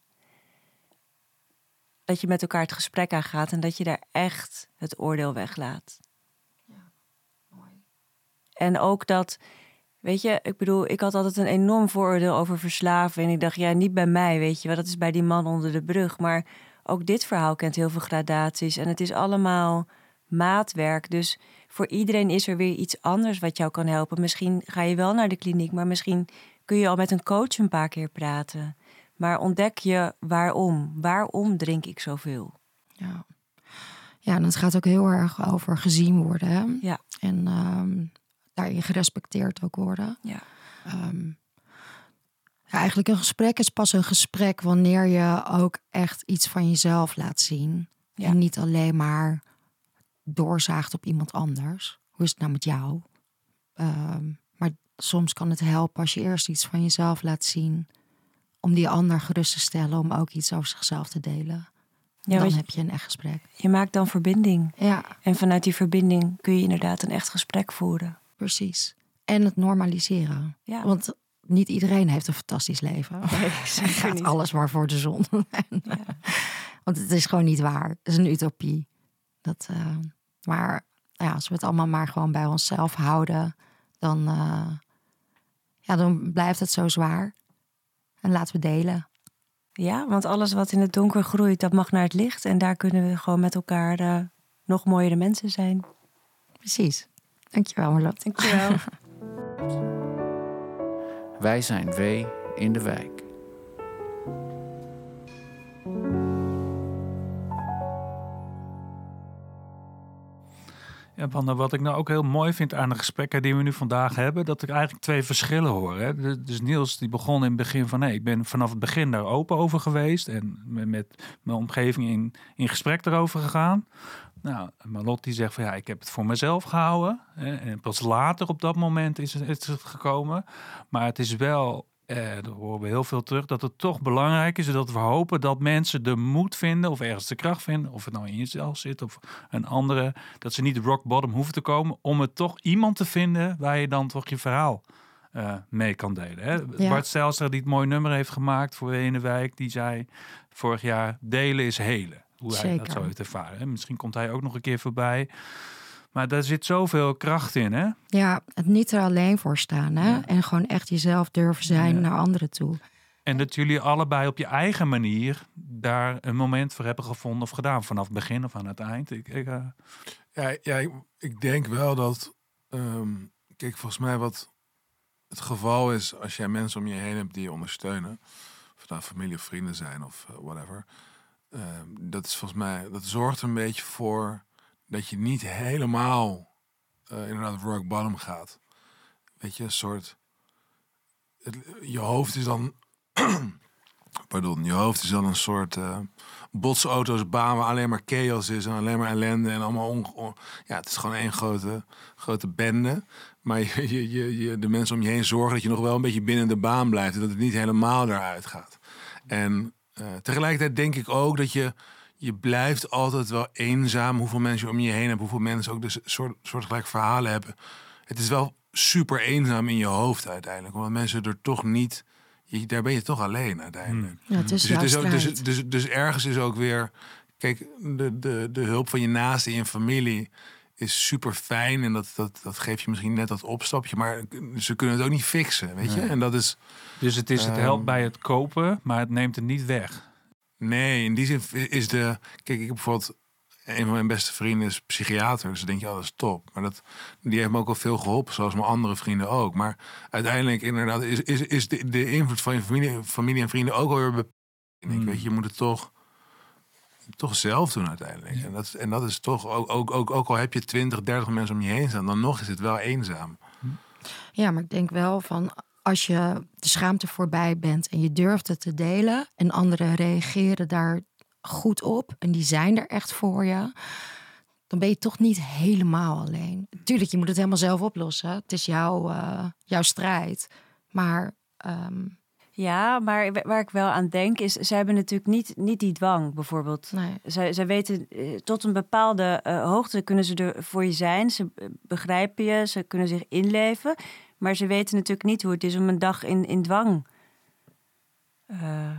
Dat je met elkaar het gesprek aangaat en dat je daar echt het oordeel weglaat. Ja, mooi. En ook dat, weet je, ik bedoel, ik had altijd een enorm vooroordeel over verslaving. En ik dacht, ja, niet bij mij, weet je wel, dat is bij die man onder de brug. Maar ook dit verhaal kent heel veel gradaties en het is allemaal maatwerk. Dus voor iedereen is er weer iets anders wat jou kan helpen. Misschien ga je wel naar de kliniek, maar misschien kun je al met een coach een paar keer praten. Maar ontdek je waarom. Waarom drink ik zoveel? Ja, ja, en het gaat ook heel erg over gezien worden. Hè? Ja. En um, daarin gerespecteerd ook worden. Ja. Um, ja, eigenlijk een gesprek is pas een gesprek wanneer je ook echt iets van jezelf laat zien. Ja. En niet alleen maar doorzaagt op iemand anders. Hoe is het nou met jou? Um, maar soms kan het helpen als je eerst iets van jezelf laat zien, om die ander gerust te stellen, om ook iets over zichzelf te delen. Ja, dan je, heb je een echt gesprek. Je maakt dan verbinding. Ja. En vanuit die verbinding kun je inderdaad een echt gesprek voeren. Precies. En het normaliseren. Ja. Want niet iedereen heeft een fantastisch leven. Nee, zeker gaat niet. alles maar voor de zon. en, ja. Want het is gewoon niet waar. Het is een utopie. Dat, uh, maar ja, als we het allemaal maar gewoon bij onszelf houden, dan, uh, ja, dan blijft het zo zwaar. En laten we delen. Ja, want alles wat in het donker groeit, dat mag naar het licht. En daar kunnen we gewoon met elkaar uh, nog mooiere mensen zijn. Precies. Dankjewel, Marlot. Dankjewel. Wij zijn W in de wijk. Ja, Wanda, wat ik nou ook heel mooi vind aan de gesprekken die we nu vandaag hebben, dat ik eigenlijk twee verschillen hoor. Hè? Dus Niels die begon in het begin van, nee, ik ben vanaf het begin daar open over geweest en met mijn omgeving in, in gesprek erover gegaan. Nou, Marlot die zegt van, ja, ik heb het voor mezelf gehouden. Hè? En pas later op dat moment is het, is het gekomen. Maar het is wel, eh, daar horen we heel veel terug, dat het toch belangrijk is dat we hopen dat mensen de moed vinden of ergens de kracht vinden, of het nou in jezelf zit of een andere, dat ze niet rock bottom hoeven te komen om het toch iemand te vinden waar je dan toch je verhaal uh, mee kan delen. Hè? Ja. Bart Zijlstra, die het mooi nummer heeft gemaakt voor W in de wijk, die zei vorig jaar, delen is helen. Hoe hij Zeker. dat zo heeft ervaren. Hè? Misschien komt hij ook nog een keer voorbij. Maar daar zit zoveel kracht in, hè? Ja, het niet er alleen voor staan, hè? Ja. En gewoon echt jezelf durven zijn ja. naar anderen toe. En dat jullie allebei op je eigen manier daar een moment voor hebben gevonden of gedaan. Vanaf het begin of aan het eind. Ik, ik, uh... ja, ja, ik, ik denk wel dat... Um, kijk, volgens mij wat het geval is als jij mensen om je heen hebt die je ondersteunen. Of het nou familie of vrienden zijn of uh, whatever. Uh, dat is volgens mij... Dat zorgt er een beetje voor dat je niet helemaal uh, inderdaad rock bottom gaat. Weet je, een soort... Het, je hoofd is dan Pardon, je hoofd is dan een soort uh, botsauto's baan waar alleen maar chaos is en alleen maar ellende en allemaal on, on, ja, het is gewoon één grote, grote bende. Maar je, je, je, je, de mensen om je heen zorgen dat je nog wel een beetje binnen de baan blijft en dat het niet helemaal eruit gaat. En uh, tegelijkertijd denk ik ook dat je je blijft altijd wel eenzaam. Hoeveel mensen je om je heen hebt, hoeveel mensen ook dus soort soortgelijke verhalen hebben. Het is wel super eenzaam in je hoofd uiteindelijk, omdat mensen er toch niet. Je, daar ben je toch alleen uiteindelijk. Ja, het is dus, het is ook, dus, strijd. dus, dus ergens is ook weer. Kijk, de, de, de hulp van je naasten in je familie is super fijn. En dat, dat, dat geeft je misschien net dat opstapje. Maar ze kunnen het ook niet fixen, weet je? Nee. En dat is. Dus het is het Um, helpt bij het kopen, maar het neemt het niet weg. Nee, in die zin is de. Kijk, ik heb bijvoorbeeld. Een van mijn beste vrienden is psychiater. Dus dan denk je, oh, dat is top. Maar dat, die heeft me ook al veel geholpen, zoals mijn andere vrienden ook. Maar uiteindelijk inderdaad is, is, is de, de invloed van je familie, familie en vrienden ook alweer beperkt. Mm. Weet je, je moet het toch, toch zelf doen uiteindelijk. Ja. En, dat, en dat is toch, ook, ook, ook, ook al heb je twintig, dertig mensen om je heen staan, dan nog is het wel eenzaam. Ja, maar ik denk wel van, als je de schaamte voorbij bent en je durft het te delen en anderen reageren daar goed op en die zijn er echt voor je, dan ben je toch niet helemaal alleen. Tuurlijk, je moet het helemaal zelf oplossen. Het is jouw, uh, jouw strijd. Maar um... ja, maar waar ik wel aan denk is, ze hebben natuurlijk niet, niet die dwang bijvoorbeeld. Nee. Zij, zij weten uh, tot een bepaalde uh, hoogte kunnen ze er voor je zijn. Ze begrijpen je, ze kunnen zich inleven. Maar ze weten natuurlijk niet hoe het is om een dag in, in dwang uh,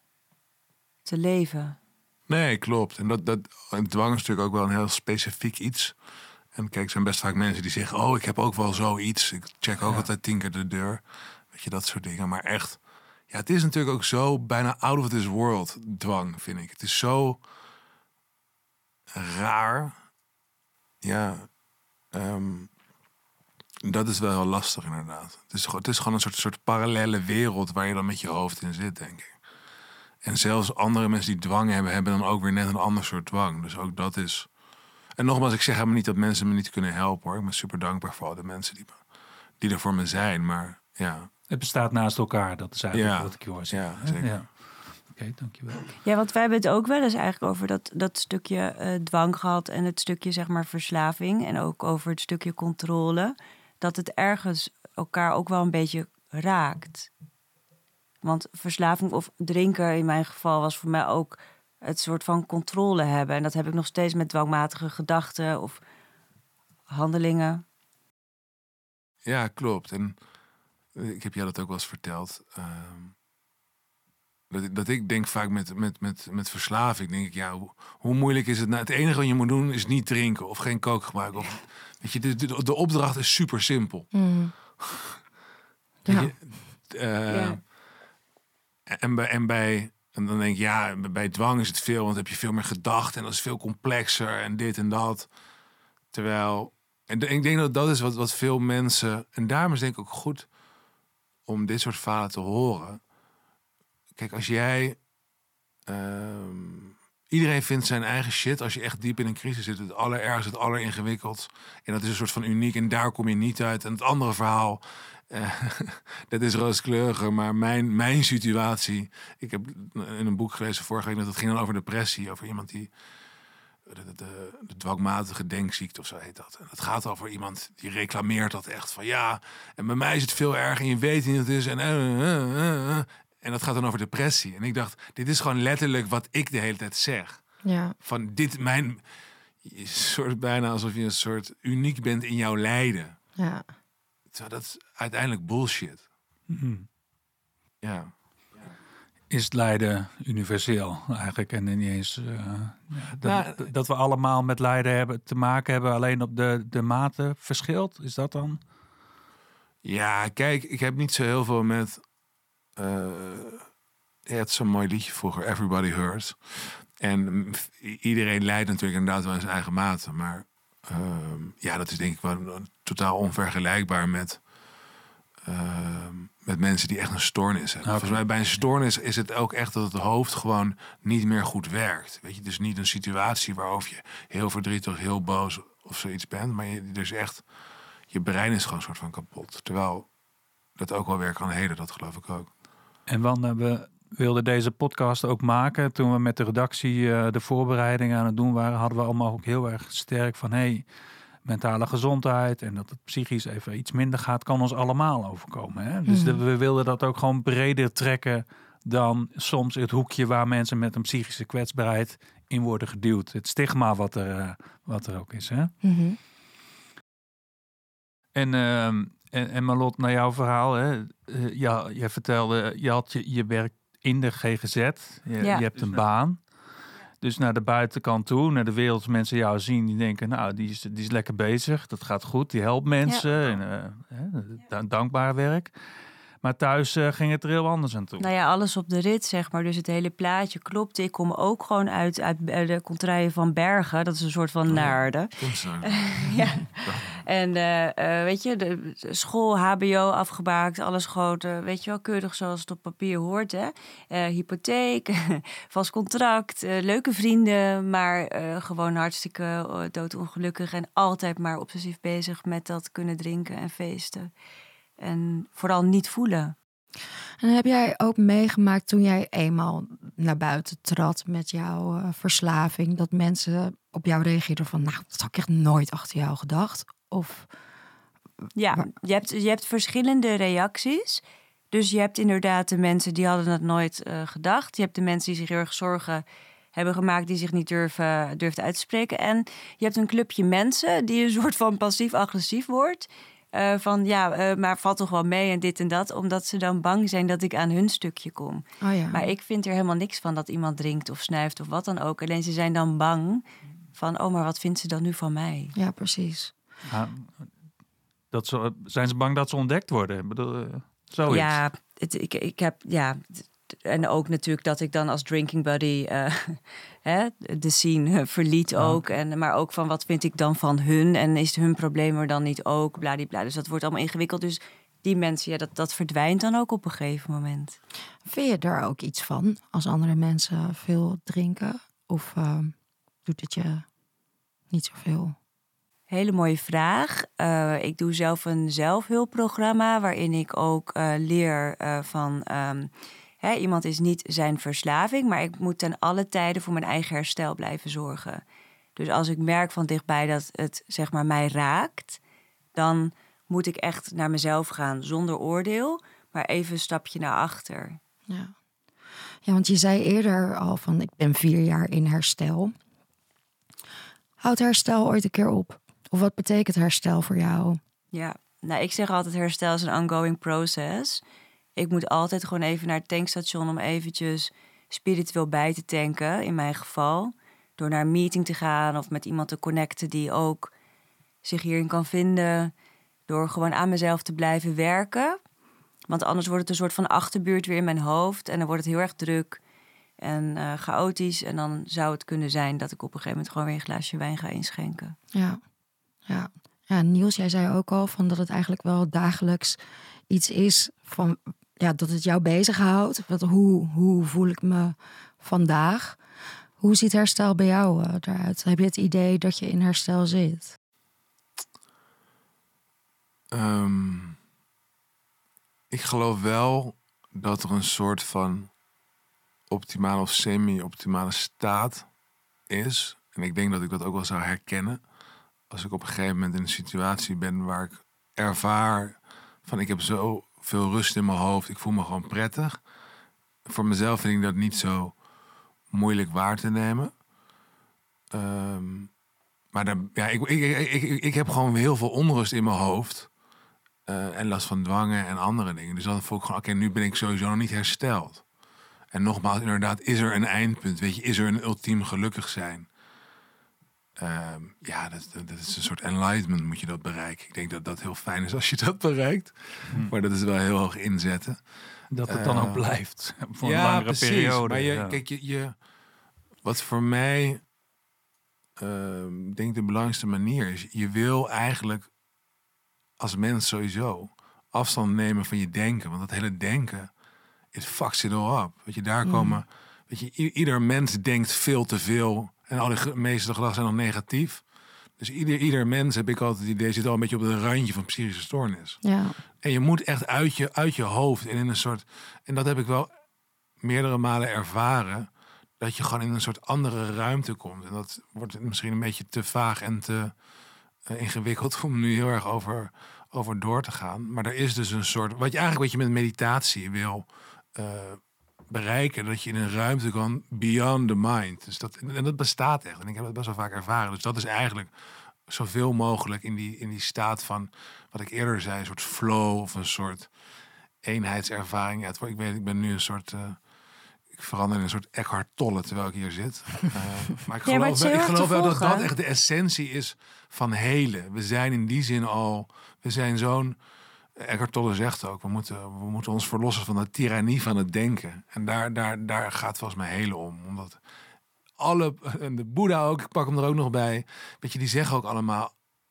te leven. Nee, klopt. En dat, dat en dwang is natuurlijk ook wel een heel specifiek iets. En kijk, er zijn best vaak mensen die zeggen, oh, ik heb ook wel zoiets. Ik check ook ja. altijd tien keer de deur. Weet je, dat soort dingen. Maar echt, ja, het is natuurlijk ook zo bijna out of this world dwang, vind ik. Het is zo raar. Ja, um, dat is wel heel lastig inderdaad. Het is, het is gewoon een soort, soort parallele wereld waar je dan met je hoofd in zit, denk ik. En zelfs andere mensen die dwang hebben, hebben dan ook weer net een ander soort dwang. Dus ook dat is. En nogmaals, ik zeg helemaal niet dat mensen me niet kunnen helpen, hoor. Ik ben super dankbaar voor al de mensen die, die er voor me zijn. Maar ja. Het bestaat naast elkaar, dat is eigenlijk ja. wat ik je hoor zeggen. Ja, zeker. Ja. Oké, okay, dankjewel. Ja, want wij hebben het ook wel eens eigenlijk over dat, dat stukje uh, dwang gehad en het stukje, zeg maar, verslaving. En ook over het stukje controle. Dat het ergens elkaar ook wel een beetje raakt. Want verslaving of drinken in mijn geval was voor mij ook het soort van controle hebben. En dat heb ik nog steeds met dwangmatige gedachten of handelingen. Ja, klopt. En ik heb jou dat ook wel eens verteld. Uh, dat, dat ik denk vaak met, met, met, met verslaving, denk ik, ja, hoe, hoe moeilijk is het nou? Het enige wat je moet doen is niet drinken of geen kook gebruiken. Of, weet je, de, de, de opdracht is super simpel. Mm. Ja. Je, uh, ja. En bij, en bij, en dan denk ik, ja, bij dwang is het veel, want dan heb je veel meer gedachten en dat is veel complexer en dit en dat. Terwijl, en ik denk dat dat is wat, wat veel mensen, en daarom is het denk ik ook goed om dit soort verhalen te horen. Kijk, als jij, um, iedereen vindt zijn eigen shit, als je echt diep in een crisis zit, het allerergste, het alleringewikkeld. En dat is een soort van uniek en daar kom je niet uit. En het andere verhaal, Uh, dat is rooskleuriger, maar mijn, mijn situatie. Ik heb in een boek gelezen vorige week dat het ging dan over depressie, over iemand die de, de, de dwangmatige denkziekte of zo heet dat. En het gaat over iemand die reclameert dat echt van ja. En bij mij is het veel erger en je weet niet wat het is en uh, uh, uh, uh. En dat gaat dan over depressie. En ik dacht, dit is gewoon letterlijk wat ik de hele tijd zeg. Ja. Van dit mijn soort bijna alsof je een soort uniek bent in jouw lijden. Ja. Dat is uiteindelijk bullshit. Mm-hmm. Ja. Is het lijden universeel eigenlijk? En niet eens uh, ja, dat, nou, dat we allemaal met lijden hebben, te maken hebben, alleen op de, de mate verschilt? Is dat dan? Ja, kijk, ik heb niet zo heel veel met... Uh, ja, het is zo'n mooi liedje vroeger, Everybody Hurts. En iedereen lijdt natuurlijk inderdaad wel in zijn eigen mate, maar... Uh, ja, dat is denk ik wel totaal onvergelijkbaar met, uh, met mensen die echt een stoornis hebben. Okay. Volgens mij bij een stoornis is het ook echt dat het hoofd gewoon niet meer goed werkt. Weet je, het is niet een situatie waarover je heel verdrietig, heel boos of zoiets bent. Maar je, dus echt, je brein is gewoon een soort van kapot. Terwijl dat ook wel weer kan heden, dat geloof ik ook. En Wanda, we, wilden deze podcast ook maken. Toen we met de redactie uh, de voorbereidingen aan het doen waren, hadden we allemaal ook heel erg sterk van hey, mentale gezondheid en dat het psychisch even iets minder gaat, kan ons allemaal overkomen. Hè? Dus Mm. de, we wilden dat ook gewoon breder trekken dan soms het hoekje waar mensen met een psychische kwetsbaarheid in worden geduwd. Het stigma wat er, uh, wat er ook is. Hè? Mm-hmm. En, uh, en, en Marlot, naar jouw verhaal. Hè? Uh, ja, je vertelde, je had je, je werkt in de G G Z. Je, Ja. je hebt een baan. Dus naar de buitenkant toe, naar de wereld, als mensen jou zien, die denken, nou, die is, die is lekker bezig. Dat gaat goed, die helpt mensen. Ja. En, uh, uh, dankbaar werk. Maar thuis uh, ging het er heel anders aan toe. Nou ja, alles op de rit, zeg maar. Dus het hele plaatje klopt. Ik kom ook gewoon uit, uit de contraien van Bergen. Dat is een soort van naarden. Ja. En uh, uh, weet je, de, de school, H B O afgemaakt, alles gewoon, uh, weet je wel, keurig zoals het op papier hoort. Hè? Uh, hypotheek, vast contract, uh, leuke vrienden, maar uh, gewoon hartstikke uh, doodongelukkig. En altijd maar obsessief bezig met dat kunnen drinken en feesten. En vooral niet voelen. En heb jij ook meegemaakt toen jij eenmaal naar buiten trad met jouw uh, verslaving, dat mensen op jou reageerden van, nou, dat had ik echt nooit achter jou gedacht? Of Ja, je hebt, je hebt verschillende reacties. Dus je hebt inderdaad de mensen die hadden het nooit uh, gedacht. Je hebt de mensen die zich heel erg zorgen hebben gemaakt, die zich niet durven, durven uit te spreken. En je hebt een clubje mensen die een soort van passief-agressief wordt. Uh, van ja, uh, maar valt toch wel mee en dit en dat. Omdat ze dan bang zijn dat ik aan hun stukje kom. Oh ja. Maar ik vind er helemaal niks van dat iemand drinkt of snuift of wat dan ook. Alleen ze zijn dan bang van, oh, maar wat vindt ze dan nu van mij? Ja, precies. Ja, dat zo, zijn ze bang dat ze ontdekt worden? Ik bedoel, uh, zoiets. Ja, het, ik, ik heb, ja... En ook natuurlijk dat ik dan als drinking buddy uh, hè, de scene verliet Ja. ook. En, maar ook van wat vind ik dan van hun? En is hun probleem er dan niet ook? Bladibla. Dus dat wordt allemaal ingewikkeld. Dus die mensen, ja, dat, dat verdwijnt dan ook op een gegeven moment. Vind je daar ook iets van als andere mensen veel drinken? Of uh, doet het je niet zoveel? Hele mooie vraag. Uh, ik doe zelf een zelfhulpprogramma waarin ik ook uh, leer uh, van... Um, He, iemand is niet zijn verslaving, maar ik moet ten alle tijden voor mijn eigen herstel blijven zorgen. Dus als ik merk van dichtbij dat het zeg maar mij raakt, dan moet ik echt naar mezelf gaan zonder oordeel, maar even een stapje naar achter. Ja. Ja, want je zei eerder al van ik ben vier jaar in herstel. Houdt herstel ooit een keer op? Of wat betekent herstel voor jou? Ja, nou ik zeg altijd herstel is een ongoing process. Ik moet altijd gewoon even naar het tankstation om eventjes spiritueel bij te tanken, in mijn geval. Door naar een meeting te gaan of met iemand te connecten die ook zich hierin kan vinden. Door gewoon aan mezelf te blijven werken. Want anders wordt het een soort van achterbuurt weer in mijn hoofd. En dan wordt het heel erg druk en uh, chaotisch. En dan zou het kunnen zijn dat ik op een gegeven moment gewoon weer een glaasje wijn ga inschenken. Ja, ja. Ja, Niels, jij zei ook al van dat het eigenlijk wel dagelijks iets is van... Ja, dat het jou bezighoudt. Wat, hoe, hoe voel ik me vandaag? Hoe ziet herstel bij jou uh, eruit? Heb je het idee dat je in herstel zit? Um, ik geloof wel dat er een soort van optimale of semi-optimale staat is. En ik denk dat ik dat ook wel zou herkennen. Als ik op een gegeven moment in een situatie ben waar ik ervaar van ik heb zo... veel rust in mijn hoofd. Ik voel me gewoon prettig. Voor mezelf vind ik dat niet zo moeilijk waar te nemen. Um, maar dan, ja, ik, ik, ik, ik, ik heb gewoon heel veel onrust in mijn hoofd. Uh, en last van dwangen en andere dingen. Dus dan voel ik gewoon, oké, okay, nu ben ik sowieso nog niet hersteld. En nogmaals, inderdaad, is er een eindpunt? Weet je, is er een ultiem gelukkig zijn? Um, ja, dat, dat is een soort enlightenment moet je dat bereiken. Ik denk dat dat heel fijn is als je dat bereikt. Hmm. Maar dat is wel heel hoog inzetten. Dat het dan uh, ook blijft. Voor ja, een langere precies, periode. Maar je, ja. kijk, je, je, wat voor mij uh, denk de belangrijkste manier is. Je wil eigenlijk als mens sowieso afstand nemen van je denken. Want dat hele denken, it fucks it all up. Weet je, daar komen... Mm. Weet je, i- ieder mens denkt veel te veel... En al de meeste gedachten zijn nog negatief. Dus ieder, ieder mens, heb ik altijd het idee, zit al een beetje op het randje van psychische stoornis. Ja. En je moet echt uit je, uit je hoofd en in een soort... En dat heb ik wel meerdere malen ervaren dat je gewoon in een soort andere ruimte komt. En dat wordt misschien een beetje te vaag en te uh, ingewikkeld om nu heel erg over, over door te gaan. Maar er is dus een soort, wat je eigenlijk wat je met meditatie wil uh, bereiken, dat je in een ruimte kan beyond the mind. Dus dat, en dat bestaat echt. En ik heb het best wel vaak ervaren. Dus dat is eigenlijk zoveel mogelijk in die, in die staat van, wat ik eerder zei, een soort flow of een soort eenheidservaring. Ja, het, ik weet, ik ben nu een soort, uh, ik verander in een soort Eckhart Tolle terwijl ik hier zit. Uh, maar ik geloof, ja, maar wel, ik geloof wel dat dat echt de essentie is van helen. We zijn in die zin al, we zijn zo'n, Eckhart Tolle zegt ook, we moeten, we moeten ons verlossen van de tirannie van het denken. En daar, daar, daar gaat volgens mij helen om. Omdat alle, en de Boeddha ook, ik pak hem er ook nog bij, weet je, die zeggen ook allemaal,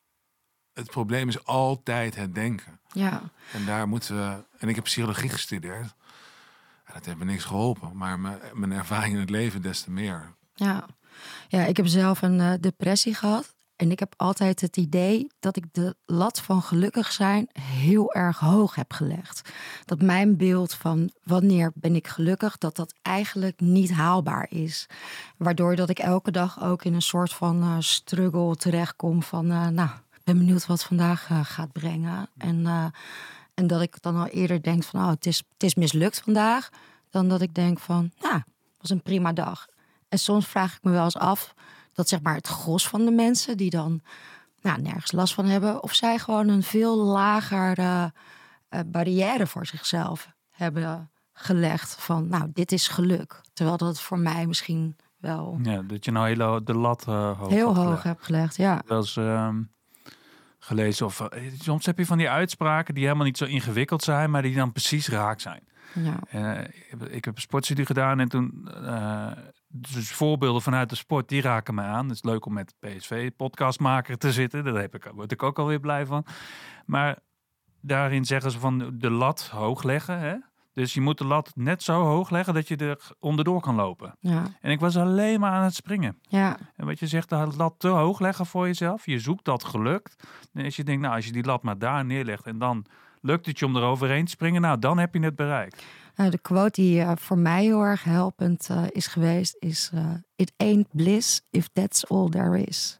het probleem is altijd het denken. Ja. En daar moeten we, en ik heb psychologie gestudeerd. Dat heeft me niks geholpen, maar mijn, mijn ervaring in het leven des te meer. Ja, ja ik heb zelf een uh, depressie gehad. En ik heb altijd het idee dat ik de lat van gelukkig zijn heel erg hoog heb gelegd. Dat mijn beeld van wanneer ben ik gelukkig, dat dat eigenlijk niet haalbaar is. Waardoor dat ik elke dag ook in een soort van uh, struggle terechtkom van, uh, nou, ik ben benieuwd wat vandaag uh, gaat brengen. En, uh, en dat ik dan al eerder denk van, oh, het is, het is mislukt vandaag. Dan dat ik denk van, nou, het was een prima dag. En soms vraag ik me wel eens af, dat zeg maar het gros van de mensen die dan nou, nergens last van hebben, of zij gewoon een veel lagere uh, barrière voor zichzelf hebben gelegd van, nou, dit is geluk. Terwijl dat voor mij misschien wel... Ja, dat je nou hele, de lat uh, hoog heel hoog gelegd. hebt gelegd, ja. Wel eens uh, gelezen of... Uh, soms heb je van die uitspraken die helemaal niet zo ingewikkeld zijn, maar die dan precies raak zijn. Ja. Uh, ik heb een sportstudie gedaan en toen... Uh, dus voorbeelden vanuit de sport, die raken mij aan. Het is leuk om met P S V-podcastmaker te zitten. Daar heb ik, word ik ook alweer blij van. Maar daarin zeggen ze van de lat hoog leggen. Hè? Dus je moet de lat net zo hoog leggen dat je er onderdoor kan lopen. Ja. En ik was alleen maar aan het springen. Ja. En wat je zegt, de lat te hoog leggen voor jezelf. Je zoekt dat geluk. En als je denkt, nou, als je die lat maar daar neerlegt en dan lukt het je om er overheen te springen, nou, dan heb je het bereikt. Nou, de quote die uh, voor mij heel erg helpend uh, is geweest is... Uh, It ain't bliss if that's all there is.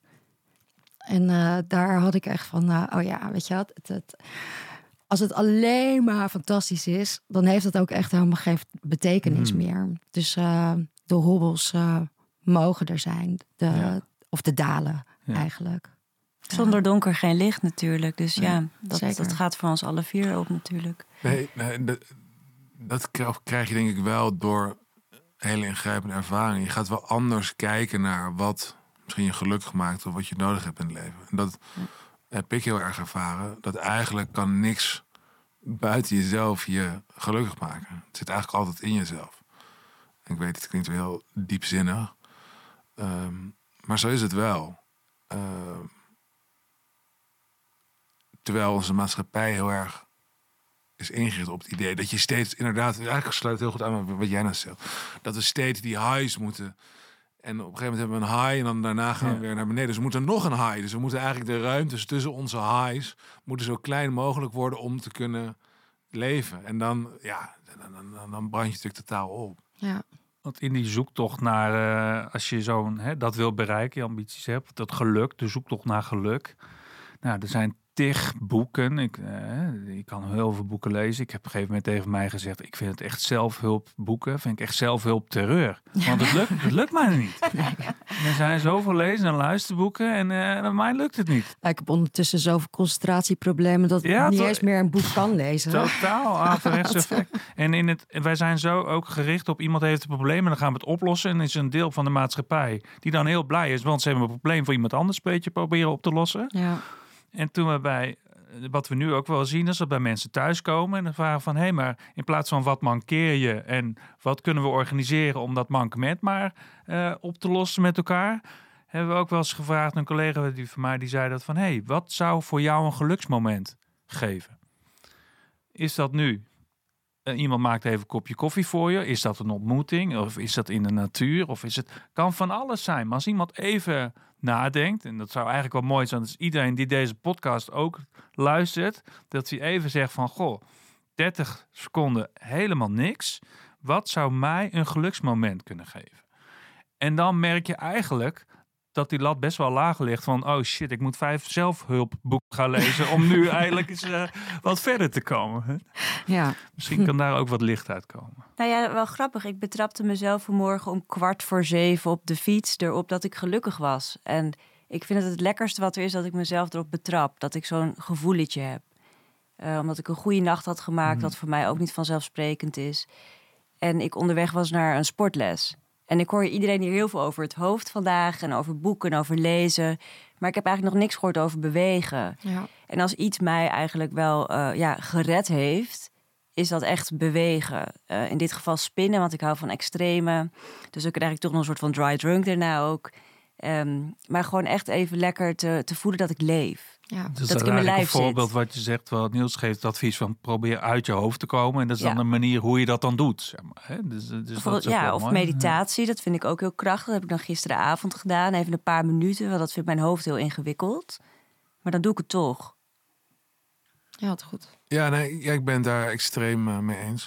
En uh, daar had ik echt van... Uh, oh ja, weet je wat? Het, het, als het alleen maar fantastisch is... dan heeft het ook echt helemaal geen betekenis mm. meer. Dus uh, de hobbels uh, mogen er zijn. De, ja. Of de dalen, ja. eigenlijk. Zonder donker geen licht natuurlijk. Dus ja, ja dat, zeker. dat gaat voor ons alle vier op natuurlijk. Nee, nee de, dat krijg je denk ik wel door hele ingrijpende ervaring. Je gaat wel anders kijken naar wat misschien je gelukkig maakt of wat je nodig hebt in het leven. En dat ja. heb ik heel erg ervaren. Dat eigenlijk kan niks buiten jezelf je gelukkig maken. Het zit eigenlijk altijd in jezelf. Ik weet, het klinkt wel heel diepzinnig. Um, maar zo is het wel. Uh, terwijl onze maatschappij heel erg is ingericht op het idee dat je steeds inderdaad, eigenlijk sluit heel goed aan met wat jij net zegt, dat we steeds die highs moeten. En op een gegeven moment hebben we een high en dan daarna gaan we ja. weer naar beneden. Dus we moeten nog een high. Dus we moeten eigenlijk de ruimtes tussen onze highs moeten zo klein mogelijk worden om te kunnen leven. En dan, ja, dan, dan, dan brand je natuurlijk totaal op. Ja. Want in die zoektocht naar, uh, als je zo'n hè, dat wil bereiken, je ambities hebt, dat geluk, de zoektocht naar geluk. Nou, er zijn tig boeken. Ik, uh, ik kan heel veel boeken lezen. Ik heb op een gegeven moment tegen mij gezegd, ik vind het echt zelfhulpboeken, vind ik echt zelfhulpterreur. Want het lukt, het lukt mij niet. Nee. Er zijn zoveel lezen en luisterboeken en uh, bij mij lukt het niet. Ik heb ondertussen zoveel concentratieproblemen dat ik ja, niet to- eens meer een boek kan lezen. Totaal averechts effect. En in het, wij zijn zo ook gericht op iemand heeft een probleem en dan gaan we het oplossen. En is een deel van de maatschappij die dan heel blij is, want ze hebben een probleem voor iemand anders een beetje proberen op te lossen. Ja. En toen we bij, wat we nu ook wel zien, is dat bij mensen thuiskomen en dan vragen van, hé, hey, maar in plaats van wat mankeer je en wat kunnen we organiseren om dat mankement maar uh, op te lossen met elkaar, hebben we ook wel eens gevraagd, een collega die van mij die zei dat van, hé, hey, wat zou voor jou een geluksmoment geven? Is dat nu? Uh, iemand maakt even een kopje koffie voor je. Is dat een ontmoeting? Of is dat in de natuur? Of is het, kan van alles zijn. Maar als iemand even nadenkt, en dat zou eigenlijk wel mooi zijn, dat is iedereen die deze podcast ook luistert, dat hij even zegt van, goh, dertig seconden helemaal niks. wat zou mij een geluksmoment kunnen geven? En dan merk je eigenlijk dat die lat best wel laag ligt. Van, oh shit, ik moet vijf zelfhulpboeken gaan lezen om nu eindelijk eens uh, wat verder te komen. Ja. Misschien kan daar ook wat licht uitkomen. Nou ja, wel grappig. Ik betrapte mezelf vanmorgen om kwart voor zeven op de fiets erop dat ik gelukkig was. En ik vind het het lekkerste wat er is dat ik mezelf erop betrap. Dat ik zo'n gevoeletje heb. Uh, omdat ik een goede nacht had gemaakt, mm. dat voor mij ook niet vanzelfsprekend is. En ik onderweg was naar een sportles. En ik hoor iedereen hier heel veel over het hoofd vandaag en over boeken en over lezen. Maar ik heb eigenlijk nog niks gehoord over bewegen. Ja. En als iets mij eigenlijk wel uh, ja, gered heeft, is dat echt bewegen. Uh, in dit geval spinnen, want ik hou van extreme. Dus dan krijg ik toch nog een soort van dry drunk daarna ook. Um, maar gewoon echt even lekker te, te voelen dat ik leef. Ja, dus dat ik in mijn lijf zit. Een voorbeeld wat je zegt, wat Niels geeft het advies van probeer uit je hoofd te komen. En dat is ja. dan een manier hoe je dat dan doet. Zeg maar, hè? Dus, dus of, ja, of mooi. meditatie, dat vind ik ook heel krachtig. Dat heb ik dan gisteravond gedaan, even een paar minuten. Want dat vindt mijn hoofd heel ingewikkeld. Maar dan doe ik het toch. Ja, het goed. Ja, nee, ja, ik ben daar extreem uh, mee eens.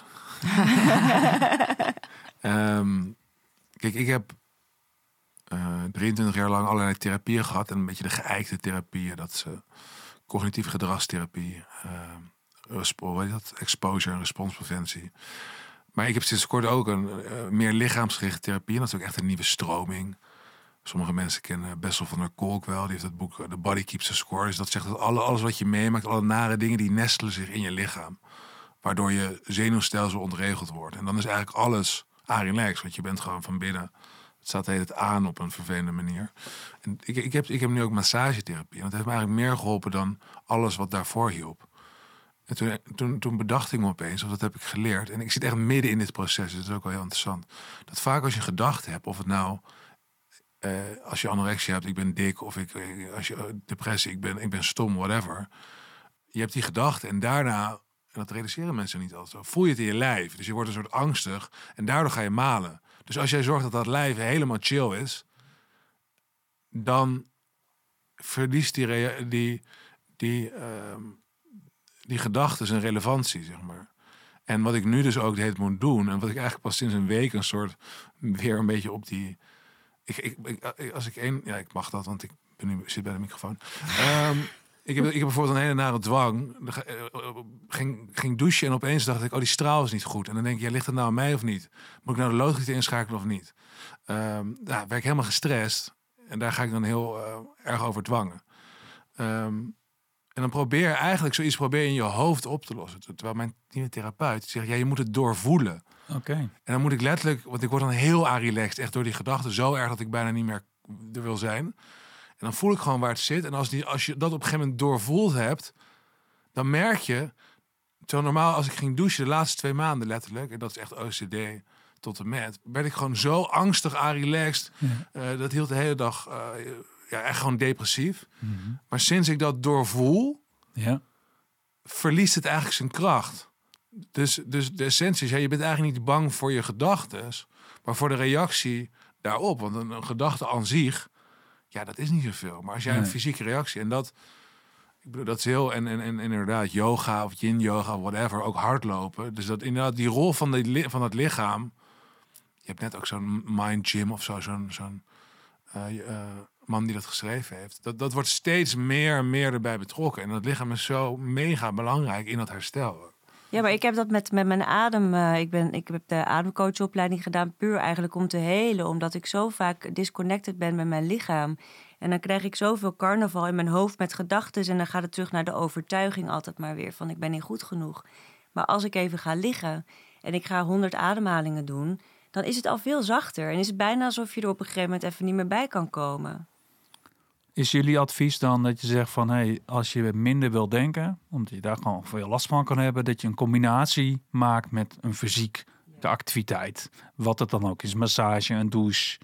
um, kijk, ik heb Uh, drieëntwintig jaar lang allerlei therapieën gehad. En een beetje de geëikte therapieën. Dat is uh, cognitief gedragstherapie. Uh, hoe heet dat? Exposure en responspreventie. Maar ik heb sinds kort ook een uh, meer lichaamsgerichte therapie. En dat is ook echt een nieuwe stroming. Sommige mensen kennen Bessel van der Kolk wel. Die heeft het boek The Body Keeps the Score. Dus dat zegt dat alle, alles wat je meemaakt, alle nare dingen, die nestelen zich in je lichaam. Waardoor je zenuwstelsel ontregeld wordt. En dan is eigenlijk alles relaxed. Want je bent gewoon van binnen... Het staat heet het aan op een vervelende manier. En ik, ik, heb, ik heb nu ook massagetherapie. En dat heeft me eigenlijk meer geholpen dan alles wat daarvoor hielp. En toen, toen, toen bedacht ik me opeens, of dat heb ik geleerd. En ik zit echt midden in dit proces, dus dat is ook wel heel interessant. Dat vaak als je gedachten hebt, of het nou... Uh, als je anorexia hebt, ik ben dik. Of ik, als je uh, depressie, ik ben, ik ben stom, whatever. Je hebt die gedachten en daarna... En dat realiseren mensen niet altijd zo. Voel je het in je lijf. Dus je wordt een soort angstig. En daardoor ga je malen. Dus als jij zorgt dat dat lijf helemaal chill is, dan verliest die, rea- die, die, uh, die gedachten zijn relevantie, zeg maar. En wat ik nu dus ook de hele tijd moet doen, en wat ik eigenlijk pas sinds een week een soort weer een beetje op die... Ik, ik, ik, als ik één... Ja, ik mag dat, want ik ben nu, zit bij de microfoon. Um, Ik heb, ik heb bijvoorbeeld een hele nare dwang. Ging, ging douchen en opeens dacht ik, oh, die straal is niet goed. En dan denk ik, ja, ligt het nou aan mij of niet? Moet ik nou de loodgieter inschakelen of niet? Um, nou, werd ik helemaal gestrest. En daar ga ik dan heel uh, erg over dwangen. Um, en dan probeer eigenlijk zoiets probeer in je hoofd op te lossen. Terwijl mijn nieuwe therapeut zegt, ja, je moet het doorvoelen. Oké. Okay. En dan moet ik letterlijk, want ik word dan heel relaxed, echt door die gedachten. Zo erg dat ik bijna niet meer er wil zijn. En dan voel ik gewoon waar het zit. En als, die, als je dat op een gegeven moment doorvoeld hebt, dan merk je... Zo normaal, als ik ging douchen de laatste twee maanden letterlijk... en dat is echt O C D tot en met... werd ik gewoon zo angstig aan relaxed. Ja. Uh, dat hield de hele dag uh, ja, echt gewoon depressief. Mm-hmm. Maar sinds ik dat doorvoel... Ja. verliest het eigenlijk zijn kracht. Dus, dus de essentie is... Ja, je bent eigenlijk niet bang voor je gedachten... maar voor de reactie daarop. Want een, een gedachte aan zich... Ja, dat is niet zoveel. Maar als jij nee. een fysieke reactie... en dat, ik bedoel, dat is heel... En, en, en inderdaad, yoga of yin yoga, whatever, ook hardlopen. Dus dat inderdaad, die rol van, de, van het lichaam... Je hebt net ook zo'n mind gym of zo, zo'n, zo'n uh, uh, man die dat geschreven heeft. Dat, dat wordt steeds meer en meer erbij betrokken. En dat lichaam is zo mega belangrijk in dat herstel. Ja, maar ik heb dat met, met mijn adem. Uh, ik, ben, ik heb de ademcoachopleiding gedaan puur eigenlijk om te helen. Omdat ik zo vaak disconnected ben met mijn lichaam. En dan krijg ik zoveel carnaval in mijn hoofd met gedachten. En dan gaat het terug naar de overtuiging altijd maar weer van ik ben niet goed genoeg. Maar als ik even ga liggen en ik ga honderd ademhalingen doen... dan is het al veel zachter. En is het bijna alsof je er op een gegeven moment even niet meer bij kan komen. Is jullie advies dan dat je zegt van... Hey, als je minder wil denken, omdat je daar gewoon veel last van kan hebben... dat je een combinatie maakt met een fysiek de activiteit. Wat het dan ook is, massage, een douche.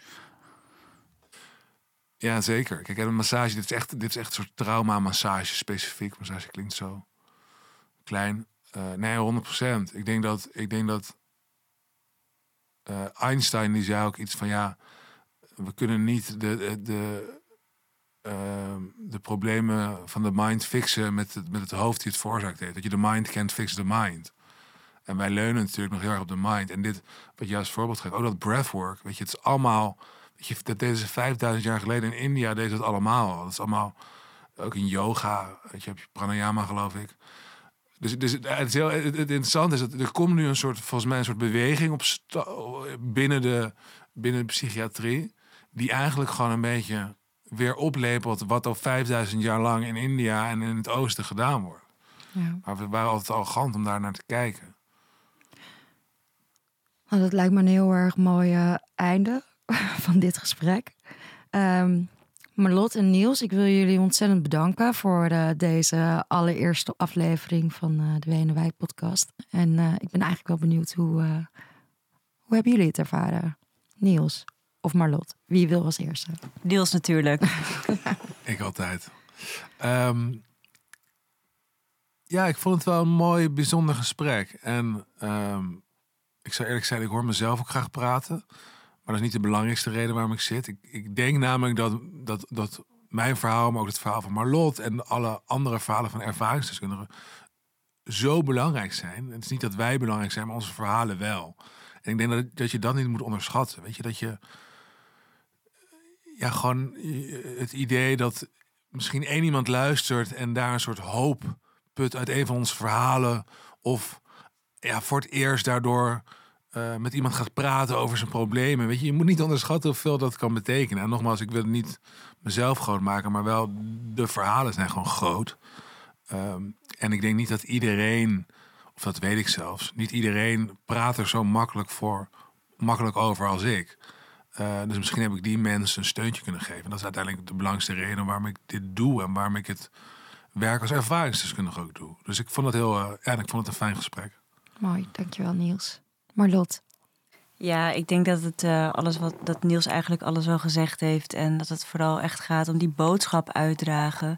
Ja, zeker. Kijk, een massage, dit is echt, dit is echt een soort trauma-massage specifiek. Massage klinkt zo klein. Uh, nee, honderd procent. Ik denk dat... Ik denk dat uh, Einstein die zei ook iets van... ja, we kunnen niet de... de, de Uh, de problemen van de mind fixen met het, met het hoofd die het veroorzaakt heeft. Dat je de mind can't fix the mind. En wij leunen natuurlijk nog heel erg op de mind. En dit, wat je als voorbeeld geeft, ook dat breathwork. Weet je, het is allemaal... Weet je, dat deden ze vijfduizend jaar geleden in India, deden ze dat allemaal. Dat is allemaal... Ook in yoga, weet je, heb je pranayama, geloof ik. Dus, dus het, is heel, het, het interessante is dat er komt nu een soort, volgens mij, een soort beweging op sta, binnen, de, binnen de psychiatrie, die eigenlijk gewoon een beetje weer oplepelt wat al vijfduizend jaar lang in India en in het oosten gedaan wordt. Ja. Maar we waren altijd arrogant om daar naar te kijken. Nou, dat lijkt me een heel erg mooi uh, einde van dit gesprek. Um, Marlot en Niels, ik wil jullie ontzettend bedanken voor uh, deze allereerste aflevering van uh, de W in de Wijk podcast. En uh, ik ben eigenlijk wel benieuwd hoe, uh, hoe hebben jullie het ervaren? Niels of Marlot? Wie wil als eerste? Niels natuurlijk. Ik altijd. Um, ja, ik vond het wel een mooi, bijzonder gesprek. En um, ik zou eerlijk zijn, ik hoor mezelf ook graag praten. Maar dat is niet de belangrijkste reden waarom ik zit. Ik, ik denk namelijk dat, dat, dat mijn verhaal, maar ook het verhaal van Marlot en alle andere verhalen van ervaringsdeskundigen zo belangrijk zijn. Het is niet dat wij belangrijk zijn, maar onze verhalen wel. En ik denk dat, dat je dat niet moet onderschatten. Weet je, dat je ja, gewoon het idee dat misschien één iemand luistert en daar een soort hoop put uit een van onze verhalen. Of ja, voor het eerst daardoor Uh, met iemand gaat praten over zijn problemen. Weet je, je moet niet onderschatten hoeveel dat kan betekenen. En nogmaals, ik wil het niet mezelf groot maken, maar wel de verhalen zijn gewoon groot. Um, en ik denk niet dat iedereen, of dat weet ik zelfs, niet iedereen praat er zo makkelijk voor, makkelijk over als ik. Uh, dus misschien heb ik die mensen een steuntje kunnen geven. Dat is uiteindelijk de belangrijkste reden waarom ik dit doe en waarom ik het werk als ervaringsdeskundige ook doe. Dus ik vond het heel, uh, ja, ik vond het een fijn gesprek. Mooi, dankjewel Niels. Marlot. Ja, ik denk dat het uh, alles wat dat Niels eigenlijk alles al gezegd heeft. En dat het vooral echt gaat om die boodschap uitdragen.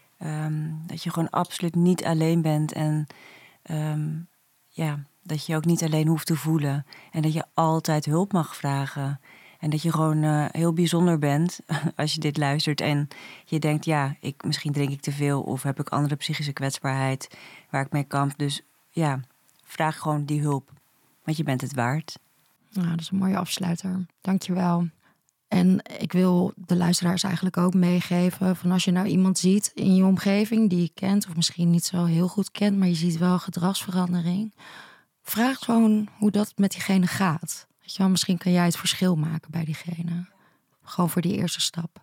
Um, dat je gewoon absoluut niet alleen bent. En um, ja, dat je ook niet alleen hoeft te voelen. En dat je altijd hulp mag vragen. En dat je gewoon uh, heel bijzonder bent als je dit luistert. En je denkt, ja, ik, misschien drink ik te veel. Of heb ik andere psychische kwetsbaarheid waar ik mee kamp. Dus ja, vraag gewoon die hulp. Want je bent het waard. Nou, dat is een mooie afsluiter. Dankjewel. En ik wil de luisteraars eigenlijk ook meegeven van als je nou iemand ziet in je omgeving die je kent of misschien niet zo heel goed kent, maar je ziet wel gedragsverandering. Vraag gewoon hoe dat met diegene gaat. Weet je wel, misschien kan jij het verschil maken bij diegene. Gewoon voor die eerste stap.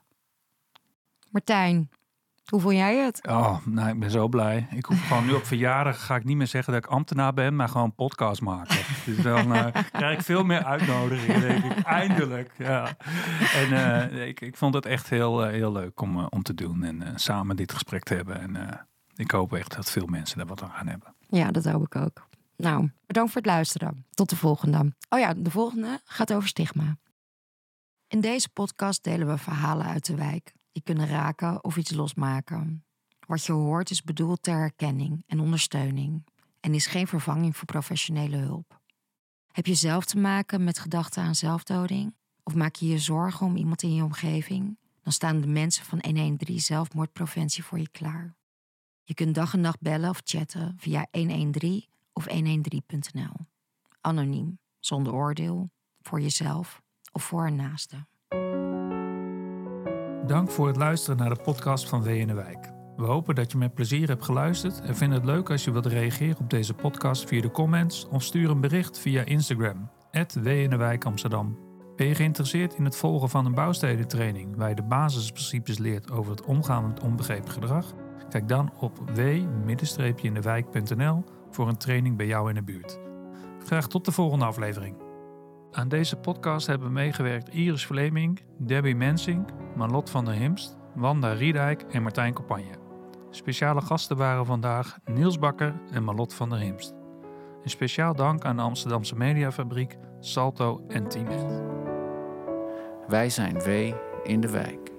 Martijn, hoe vond jij het? Oh, nou, ik ben zo blij. Ik hoef gewoon nu op verjaardag ga ik niet meer zeggen dat ik ambtenaar ben, maar gewoon podcast maken. Dus dan uh, krijg ik veel meer uitnodigingen, denk ik. Eindelijk, ja. En uh, ik, ik vond het echt heel, uh, heel leuk om, uh, om te doen en uh, samen dit gesprek te hebben. En uh, ik hoop echt dat veel mensen daar wat aan gaan hebben. Ja, dat hoop ik ook. Nou, bedankt voor het luisteren. Tot de volgende. Oh ja, de volgende gaat over stigma. In deze podcast delen we verhalen uit de wijk. Die kunnen raken of iets losmaken. Wat je hoort is bedoeld ter herkenning en ondersteuning en is geen vervanging voor professionele hulp. Heb je zelf te maken met gedachten aan zelfdoding? Of maak je je zorgen om iemand in je omgeving? Dan staan de mensen van honderddertien zelfmoordpreventie voor je klaar. Je kunt dag en nacht bellen of chatten via honderddertien of honderddertien punt n l. Anoniem, zonder oordeel, voor jezelf of voor een naaste. Dank voor het luisteren naar de podcast van W in de Wijk. We hopen dat je met plezier hebt geluisterd en vinden het leuk als je wilt reageren op deze podcast via de comments of stuur een bericht via Instagram, at W in de Wijk Amsterdam. Ben je geïnteresseerd in het volgen van een bouwstedentraining waar je de basisprincipes leert over het omgaan met onbegrepen gedrag? Kijk dan op w in de wijk punt n l voor een training bij jou in de buurt. Graag tot de volgende aflevering. Aan deze podcast hebben meegewerkt Iris Vleming, Debbie Mensink, Marlot van der Himst, Wanda Riedijk en Martijn Campagne. Speciale gasten waren vandaag Niels Bakker en Marlot van der Himst. Een speciaal dank aan de Amsterdamse Mediafabriek, Salto en Teamet. Wij zijn W in de Wijk.